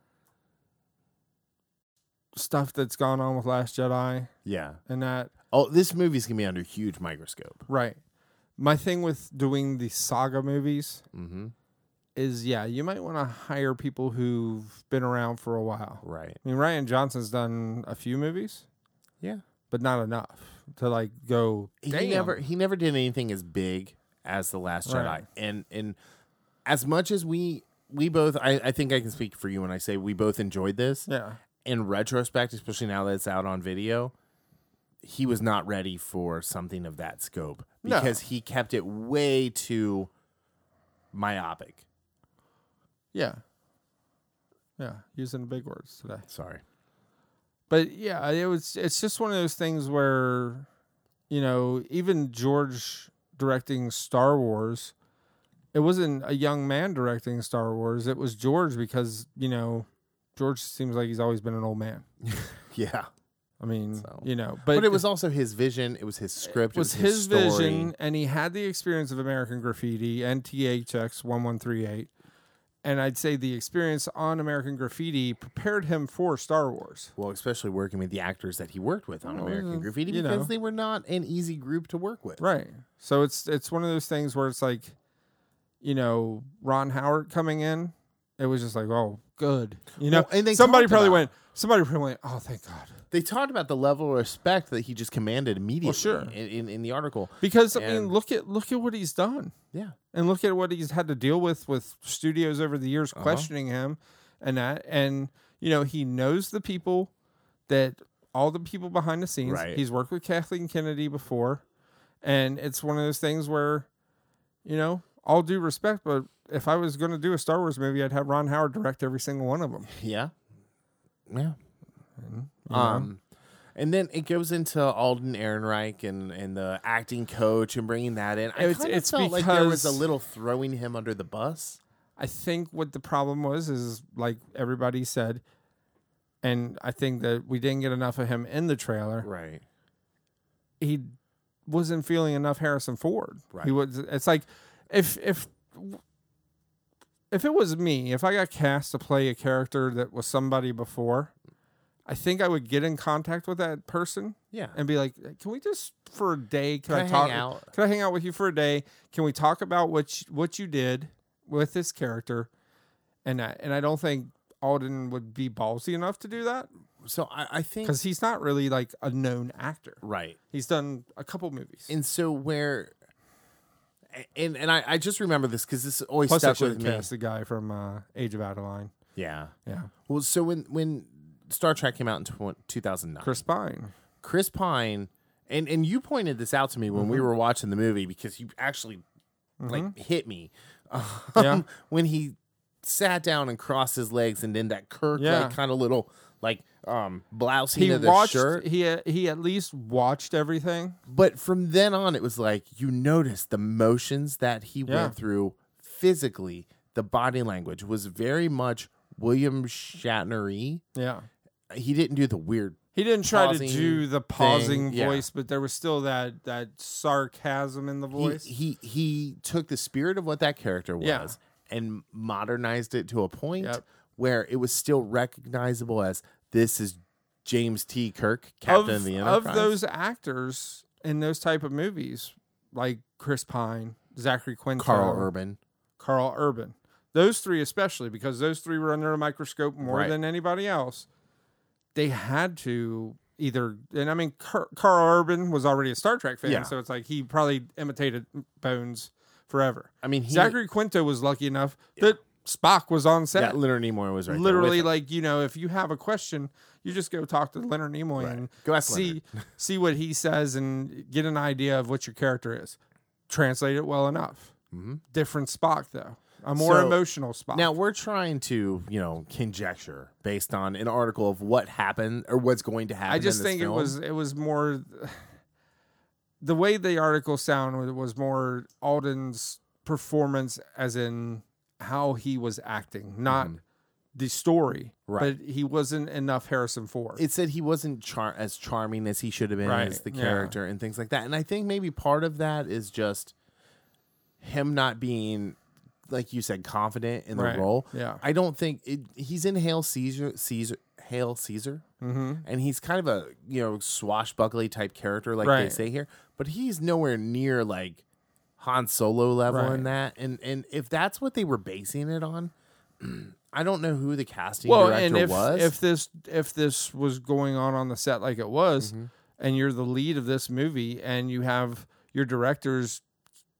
S2: stuff that's gone on with Last Jedi
S3: Yeah.
S2: and that.
S3: Oh, this movie's gonna be under huge microscope.
S2: Right. My thing with doing the saga movies
S3: Mm-hmm.
S2: is, yeah, you might want to hire people who've been around for a while.
S3: Right.
S2: I mean, Ryan Johnson's done a few movies,
S3: Yeah.
S2: but not enough to like go. Damn.
S3: He never. He never did anything as big as the Last Jedi.
S2: Right.
S3: And and as much as we we both, I, I think I can speak for you when I say we both enjoyed this.
S2: Yeah.
S3: in retrospect, especially now that it's out on video, he was not ready for something of that scope
S2: No.
S3: because he kept it way too myopic.
S2: Yeah. Yeah, using the big words today.
S3: Sorry.
S2: But yeah, it was. It's just one of those things where, you know, even George directing Star Wars, it wasn't a young man directing Star Wars. It was George because, you know, George seems like he's always been an old man.
S3: Yeah.
S2: I mean,
S3: So.
S2: you know, but,
S3: But it was also his vision. It was his script.
S2: it was,
S3: it was
S2: his,
S3: story.
S2: vision, and he had the experience of American Graffiti and T H X one one three eight. And I'd say the experience on American Graffiti prepared him for Star Wars.
S3: Well, especially working with the actors that he worked with on
S2: Well,
S3: American Graffiti
S2: you
S3: because
S2: know.
S3: they were not an easy group to work with.
S2: Right. So it's it's one of those things where it's like, you know, Ron Howard coming in, it was just like, oh, good. You know,
S3: Well, and they
S2: somebody
S3: talked
S2: probably
S3: about-
S2: went, somebody probably went, oh, thank God.
S3: They talked about the level of respect that he just commanded immediately
S2: sure.
S3: in, in, in the article.
S2: Because I mean,
S3: And-
S2: look at look at what he's done.
S3: Yeah.
S2: And look at what he's had to deal with with studios over the years
S3: Uh-huh.
S2: questioning him and that. And, you know, he knows the people that all the people behind the scenes.
S3: Right.
S2: He's worked with Kathleen Kennedy before. And it's one of those things where, you know, all due respect, but if I was going to do a Star Wars movie, I'd have Ron Howard direct every single one of them.
S3: Yeah. Yeah.
S2: You know?
S3: Um, and then it goes into Alden Ehrenreich and, and the acting coach and bringing that in. I
S2: It's-
S3: kind of
S2: it's
S3: felt like there was a
S2: because-
S3: little throwing him under the bus.
S2: I think what the problem was is, like everybody said, and I think that we didn't get enough of him in the trailer.
S3: Right.
S2: He wasn't feeling enough Harrison Ford.
S3: Right.
S2: He was. It's like if if if it was me, if I got cast to play a character that was somebody before, I think I would get in contact with that person
S3: Yeah.
S2: and be like, "Can we just for a day? Can,
S3: Can I
S2: I
S3: hang
S2: talk?
S3: out?"
S2: Can I hang out with you for a day? Can we talk about what you, what you did with this character?" And I, and I don't think Alden would be ballsy enough to do that
S3: So I, I think.
S2: because he's not really like a known actor.
S3: Right.
S2: He's done a couple movies.
S3: And so where. And and I, I just remember this because this always
S2: Plus, they
S3: stuck
S2: should
S3: with
S2: have
S3: me.
S2: cast the guy from uh, Age of Adeline.
S3: Yeah.
S2: Yeah,
S3: Well, so when when Star Trek came out in tw- two thousand nine,
S2: Chris Pine.
S3: Chris Pine, and and you pointed this out to me when we
S2: Mm-hmm.
S3: were watching the movie because you actually like hit me. Um,
S2: Yeah.
S3: when he sat down and crossed his legs and then that Kirk
S2: Yeah.
S3: like kind of little like um blouse
S2: He
S3: of the
S2: watched.
S3: shirt.
S2: He he at least watched everything.
S3: But from then on, it was like you noticed the motions that he
S2: Yeah.
S3: went through physically. The body language was very much William Shatner-y.
S2: Yeah.
S3: He didn't do the weird.
S2: He didn't try
S3: Pausing
S2: to do the pausing
S3: thing, yeah.
S2: voice, but there was still that that sarcasm in the
S3: He,
S2: voice.
S3: he he took the spirit of what that character was
S2: Yeah.
S3: and modernized it to a point
S2: Yep.
S3: where it was still recognizable as this is James T. Kirk, Captain of,
S2: of,
S3: the
S2: of
S3: Enterprise.
S2: those actors in those type of movies, like Chris Pine, Zachary Quinto,
S3: Carl Urban.
S2: Carl Urban, those three especially, because those three were under a microscope more
S3: Right.
S2: than anybody else. They had to either, and I mean, Car- Carl Urban was already a Star Trek fan,
S3: Yeah.
S2: so it's like he probably imitated Bones forever.
S3: I mean, he,
S2: Zachary Quinto was lucky enough that Spock was on set.
S3: yeah, Leonard Nimoy was right there
S2: Literally,
S3: with him.
S2: like, you know, if you have a question, you just go talk to Leonard Nimoy
S3: Right.
S2: and
S3: Go ask
S2: see see what he says and get an idea of what your character is. Translate it well enough.
S3: Mhm.
S2: Different Spock, though. A more
S3: So,
S2: emotional Spock.
S3: Now we're trying to, you know, conjecture based on an article of what happened or what's going to happen.
S2: I just
S3: in this
S2: think
S3: film.
S2: it was it was more the way the article sounded was more Alden's performance, as in how he was acting, not the story.
S3: Mm-hmm. Right.
S2: But he wasn't enough Harrison Ford.
S3: It said he wasn't char- as charming as he should have been
S2: Right,
S3: as the
S2: yeah.
S3: character and things like that. And I think maybe part of that is just him not being, like you said, confident in the
S2: Right,
S3: role.
S2: yeah.
S3: I don't think it, he's in Hail Caesar, Caesar, Hail Caesar,
S2: mm-hmm.
S3: and he's kind of a you know swashbuckly type character, like they
S2: Right.
S3: say here. But he's nowhere near like Han Solo level
S2: Right.
S3: in that. And and if that's what they were basing it on, I don't know who the casting
S2: Well,
S3: director
S2: and if
S3: was.
S2: if this if this was going on on the set like it was,
S3: Mm-hmm.
S2: and you're the lead of this movie, and you have your directors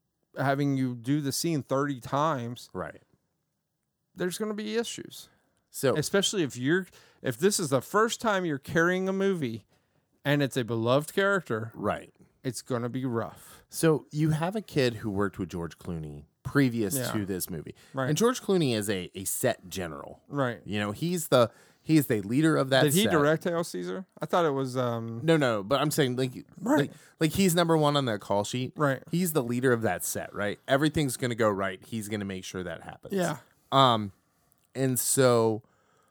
S2: having you do the scene thirty times,
S3: right.
S2: there's going to be issues.
S3: So
S2: Especially if you're if this is the first time you're carrying a movie and it's a beloved character,
S3: right.
S2: it's gonna be rough.
S3: So you have a kid who worked with George Clooney previous
S2: Yeah.
S3: to this movie.
S2: Right.
S3: And George Clooney is a, a set general.
S2: Right.
S3: You know, he's the he's the leader of that
S2: Did he
S3: set.
S2: direct Hail Caesar? I thought it was um
S3: No, no, but I'm saying like,
S2: Right.
S3: like like he's number one on that call sheet.
S2: Right.
S3: He's the leader of that set, right? Everything's gonna go right. He's gonna make sure that happens.
S2: Yeah.
S3: Um and so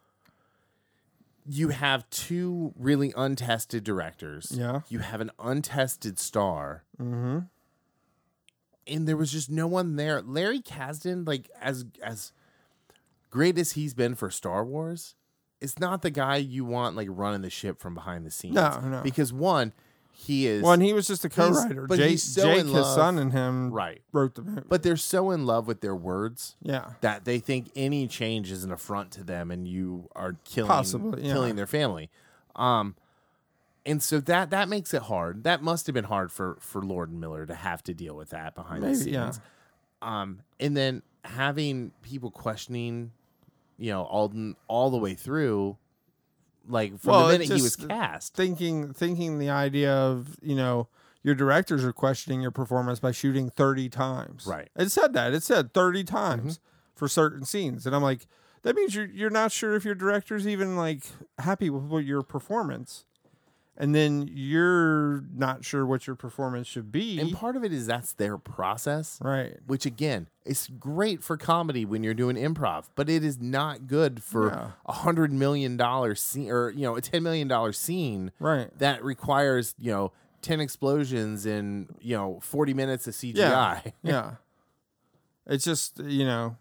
S3: you have two really untested directors.
S2: Yeah.
S3: You have an untested star.
S2: Mm-hmm.
S3: And there was just no one there. Larry Kasdan, like as as great as he's been for Star Wars, is not the guy you want like running the ship from behind the scenes.
S2: No, no.
S3: Because one, he is
S2: Well, and he was just a co-writer.
S3: but
S2: Jake,
S3: he's so
S2: Jake
S3: in
S2: his
S3: love.
S2: son, and him
S3: right.
S2: wrote the movie.
S3: But they're so in love with their words
S2: Yeah.
S3: that they think any change is an affront to them, and you are killing
S2: Possibly, yeah.
S3: killing their family. Um, and so that that makes it hard. That must have been hard for for Lord and Miller to have to deal with that behind the
S2: Maybe,
S3: scenes.
S2: yeah.
S3: Um, and then having people questioning, you know, Alden all the way through, like from
S2: Well,
S3: the
S2: it
S3: minute he was
S2: just-
S3: cast.
S2: Thinking, thinking the idea of, you know, your directors are questioning your performance by shooting thirty times.
S3: Right.
S2: It said that. It said thirty times for certain scenes. And I'm like, that means you're you're not sure if your director's even like happy with what your performance. And then you're not sure what your performance should be.
S3: And part of it is that's their process.
S2: Right.
S3: Which again, it's great for comedy when you're doing improv, but it is not good for
S2: Yeah.
S3: a hundred million dollar scene or you know a ten million dollar scene
S2: Right.
S3: that requires you know ten explosions in you know forty minutes of C G I.
S2: Yeah. yeah. It's just, you know,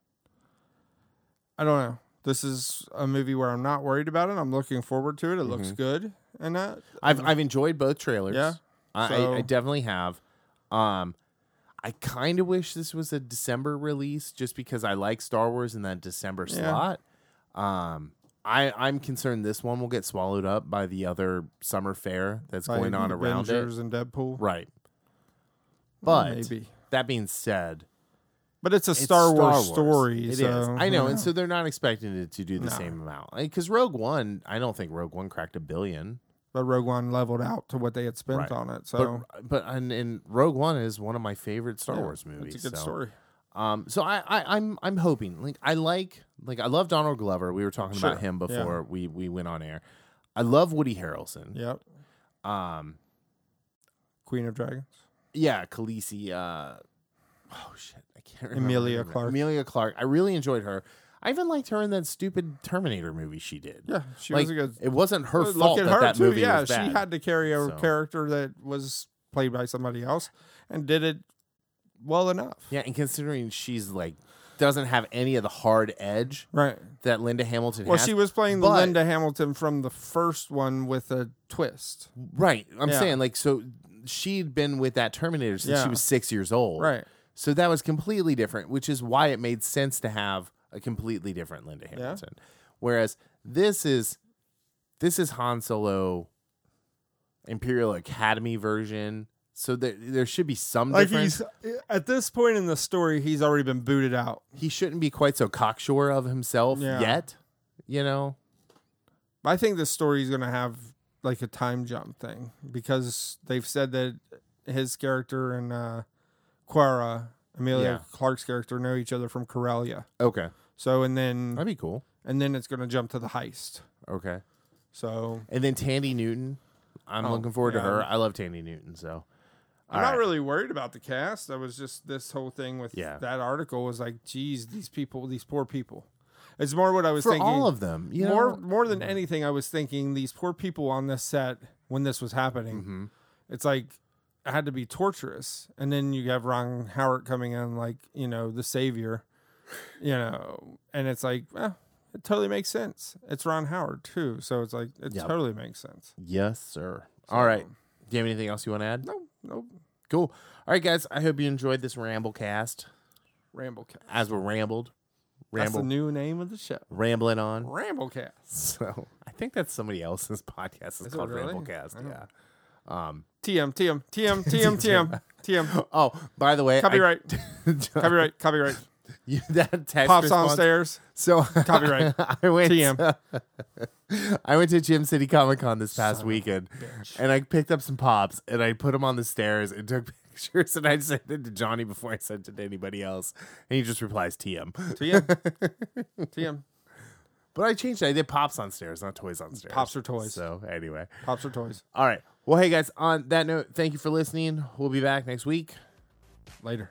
S2: I don't know. This is a movie where I'm not worried about it. I'm looking forward to it. It looks good. And that
S3: I've I've enjoyed both trailers.
S2: Yeah.
S3: I,
S2: So-
S3: I, I definitely have. Um, I kind of wish this was a December release just because I like Star Wars in that December
S2: Yeah.
S3: slot. Um, I I'm concerned this one will get swallowed up by the other summer fair that's
S2: by
S3: going on around it.
S2: Avengers and Deadpool.
S3: Right.
S2: Well,
S3: But
S2: maybe.
S3: that being said,
S2: But it's a
S3: it's
S2: Star, Wars, story.
S3: It is.
S2: so,
S3: I know,
S2: yeah.
S3: and so they're not expecting it to do the
S2: No.
S3: same amount. Because Rogue One, I don't think Rogue One cracked a billion.
S2: But Rogue One leveled out to what they had spent
S3: Right.
S2: on it. So
S3: But but and, and Rogue One is one of my favorite Star
S2: yeah,
S3: Wars movies.
S2: It's a good
S3: so.
S2: story.
S3: Um, so I, I I'm I'm hoping like I like like I love Donald Glover. We were talking
S2: Sure.
S3: about him before
S2: Yeah.
S3: we we went on air. I love Woody Harrelson.
S2: Yep.
S3: Um,
S2: Queen of Dragons.
S3: yeah, Khaleesi. Uh, oh shit, I can't remember.
S2: Emilia
S3: her name.
S2: Clarke.
S3: Emilia Clarke. I really enjoyed her. I even liked her in that stupid Terminator movie she did.
S2: Yeah, she
S3: like,
S2: was a good.
S3: It wasn't her
S2: Well,
S3: fault
S2: Look at
S3: that
S2: her
S3: that
S2: too.
S3: movie
S2: Yeah,
S3: was
S2: she
S3: bad.
S2: had to carry a
S3: So-
S2: character that was played by somebody else and did it well enough.
S3: Yeah, and considering she's like doesn't have any of the hard edge
S2: Right.
S3: that Linda Hamilton
S2: Well,
S3: has.
S2: she was playing the
S3: but-
S2: Linda Hamilton from the first one with a twist.
S3: Right. I'm
S2: Yeah.
S3: saying like so she'd been with that Terminator since she
S2: Yeah.
S3: was six years old.
S2: Right.
S3: So that was completely different, which is why it made sense to have a completely different Linda Hamilton. Whereas this is this is Han Solo Imperial Academy version. So there there should be some
S2: Like
S3: difference.
S2: he's at this point in the story, he's already been booted out.
S3: He shouldn't be quite so cocksure of himself
S2: Yeah.
S3: yet. You know?
S2: I think this story is going to have like a time jump thing because they've said that his character and uh, Quara, Emilia
S3: Yeah.
S2: Clarke's character, know each other from Corellia.
S3: Okay.
S2: So and then
S3: That'd be cool.
S2: and then it's going to jump to the heist.
S3: Okay.
S2: So
S3: And then Tandy Newton. I'm
S2: Oh,
S3: looking forward
S2: yeah.
S3: to her. I love Tandy Newton, so
S2: I'm
S3: All
S2: not
S3: right.
S2: really worried about the cast. I was just this whole thing with
S3: Yeah.
S2: that article was like, geez, these people, these poor people. It's more what I was
S3: for
S2: thinking.
S3: all of them, you
S2: more
S3: know,
S2: more than anything, I was thinking these poor people on this set when this was happening.
S3: Mhm.
S2: It's like it had to be torturous, and then you have Ron Howard coming in like you know the savior, you know, and it's like eh, it totally makes sense. It's Ron Howard too, so it's like it
S3: Yep.
S2: totally makes sense.
S3: Yes, sir. All right. Do you have anything else you want to add?
S2: No, no,
S3: Cool. All right, guys. I hope you enjoyed this ramble cast
S2: Ramblecast.
S3: as we're rambled,
S2: That's the
S3: ramble,
S2: new name of the show.
S3: rambling on.
S2: Ramblecast.
S3: So I think that's somebody else's podcast. It's
S2: Is it
S3: called
S2: really?
S3: Ramblecast.
S2: I don't-
S3: Yeah. Um.
S2: T M T M T M T M T M T M.
S3: Oh, by the way, I-
S2: Copyright. Copyright. Copyright.
S3: You, that text
S2: Pops
S3: response.
S2: on stairs.
S3: So
S2: Copyright.
S3: I went.
S2: T M.
S3: I went to Gym City Comic Con this past
S2: Son of a
S3: weekend,
S2: bitch.
S3: and I picked up some pops and I put them on the stairs and took pictures, and I sent it to Johnny before I sent it to anybody else, and he just replies T M.
S2: T M. T M.
S3: But I changed it. I did pops on stairs, not toys on stairs.
S2: Pops are toys.
S3: So anyway,
S2: Pops are toys.
S3: all right. Well, hey guys. On that note, thank you for listening. We'll be back next week.
S2: Later.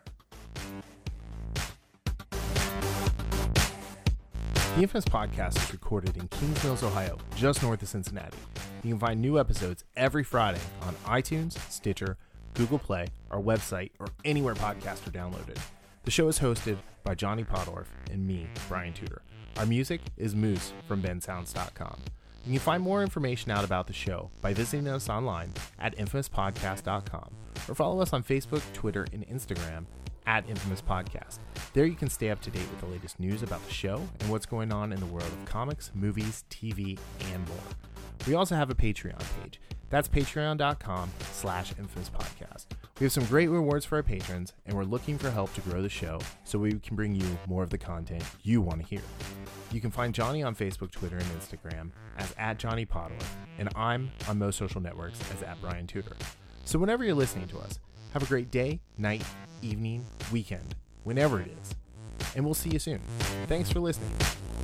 S1: The Infamous Podcast is recorded in Kings Mills, Ohio, just north of Cincinnati. You can find new episodes every Friday on iTunes, Stitcher, Google Play, our website, or anywhere podcasts are downloaded. The show is hosted by Johnny Podorf and me, Brian Tudor. Our music is Moose from ben sounds dot com. You can find more information out about the show by visiting us online at infamous podcast dot com or follow us on Facebook, Twitter, and Instagram at Infamous Podcast. There you can stay up to date with the latest news about the show and what's going on in the world of comics, movies, T V, and more. We also have a Patreon page. That's patreon dot com slash infamous podcast. We have some great rewards for our patrons, and we're looking for help to grow the show so we can bring you more of the content you want to hear. You can find Johnny on Facebook, Twitter, and Instagram as at Johnny Podorf, and I'm on most social networks as at Brian Tudor. So whenever you're listening to us, have a great day, night, evening, weekend, whenever it is. And we'll see you soon. Thanks for listening.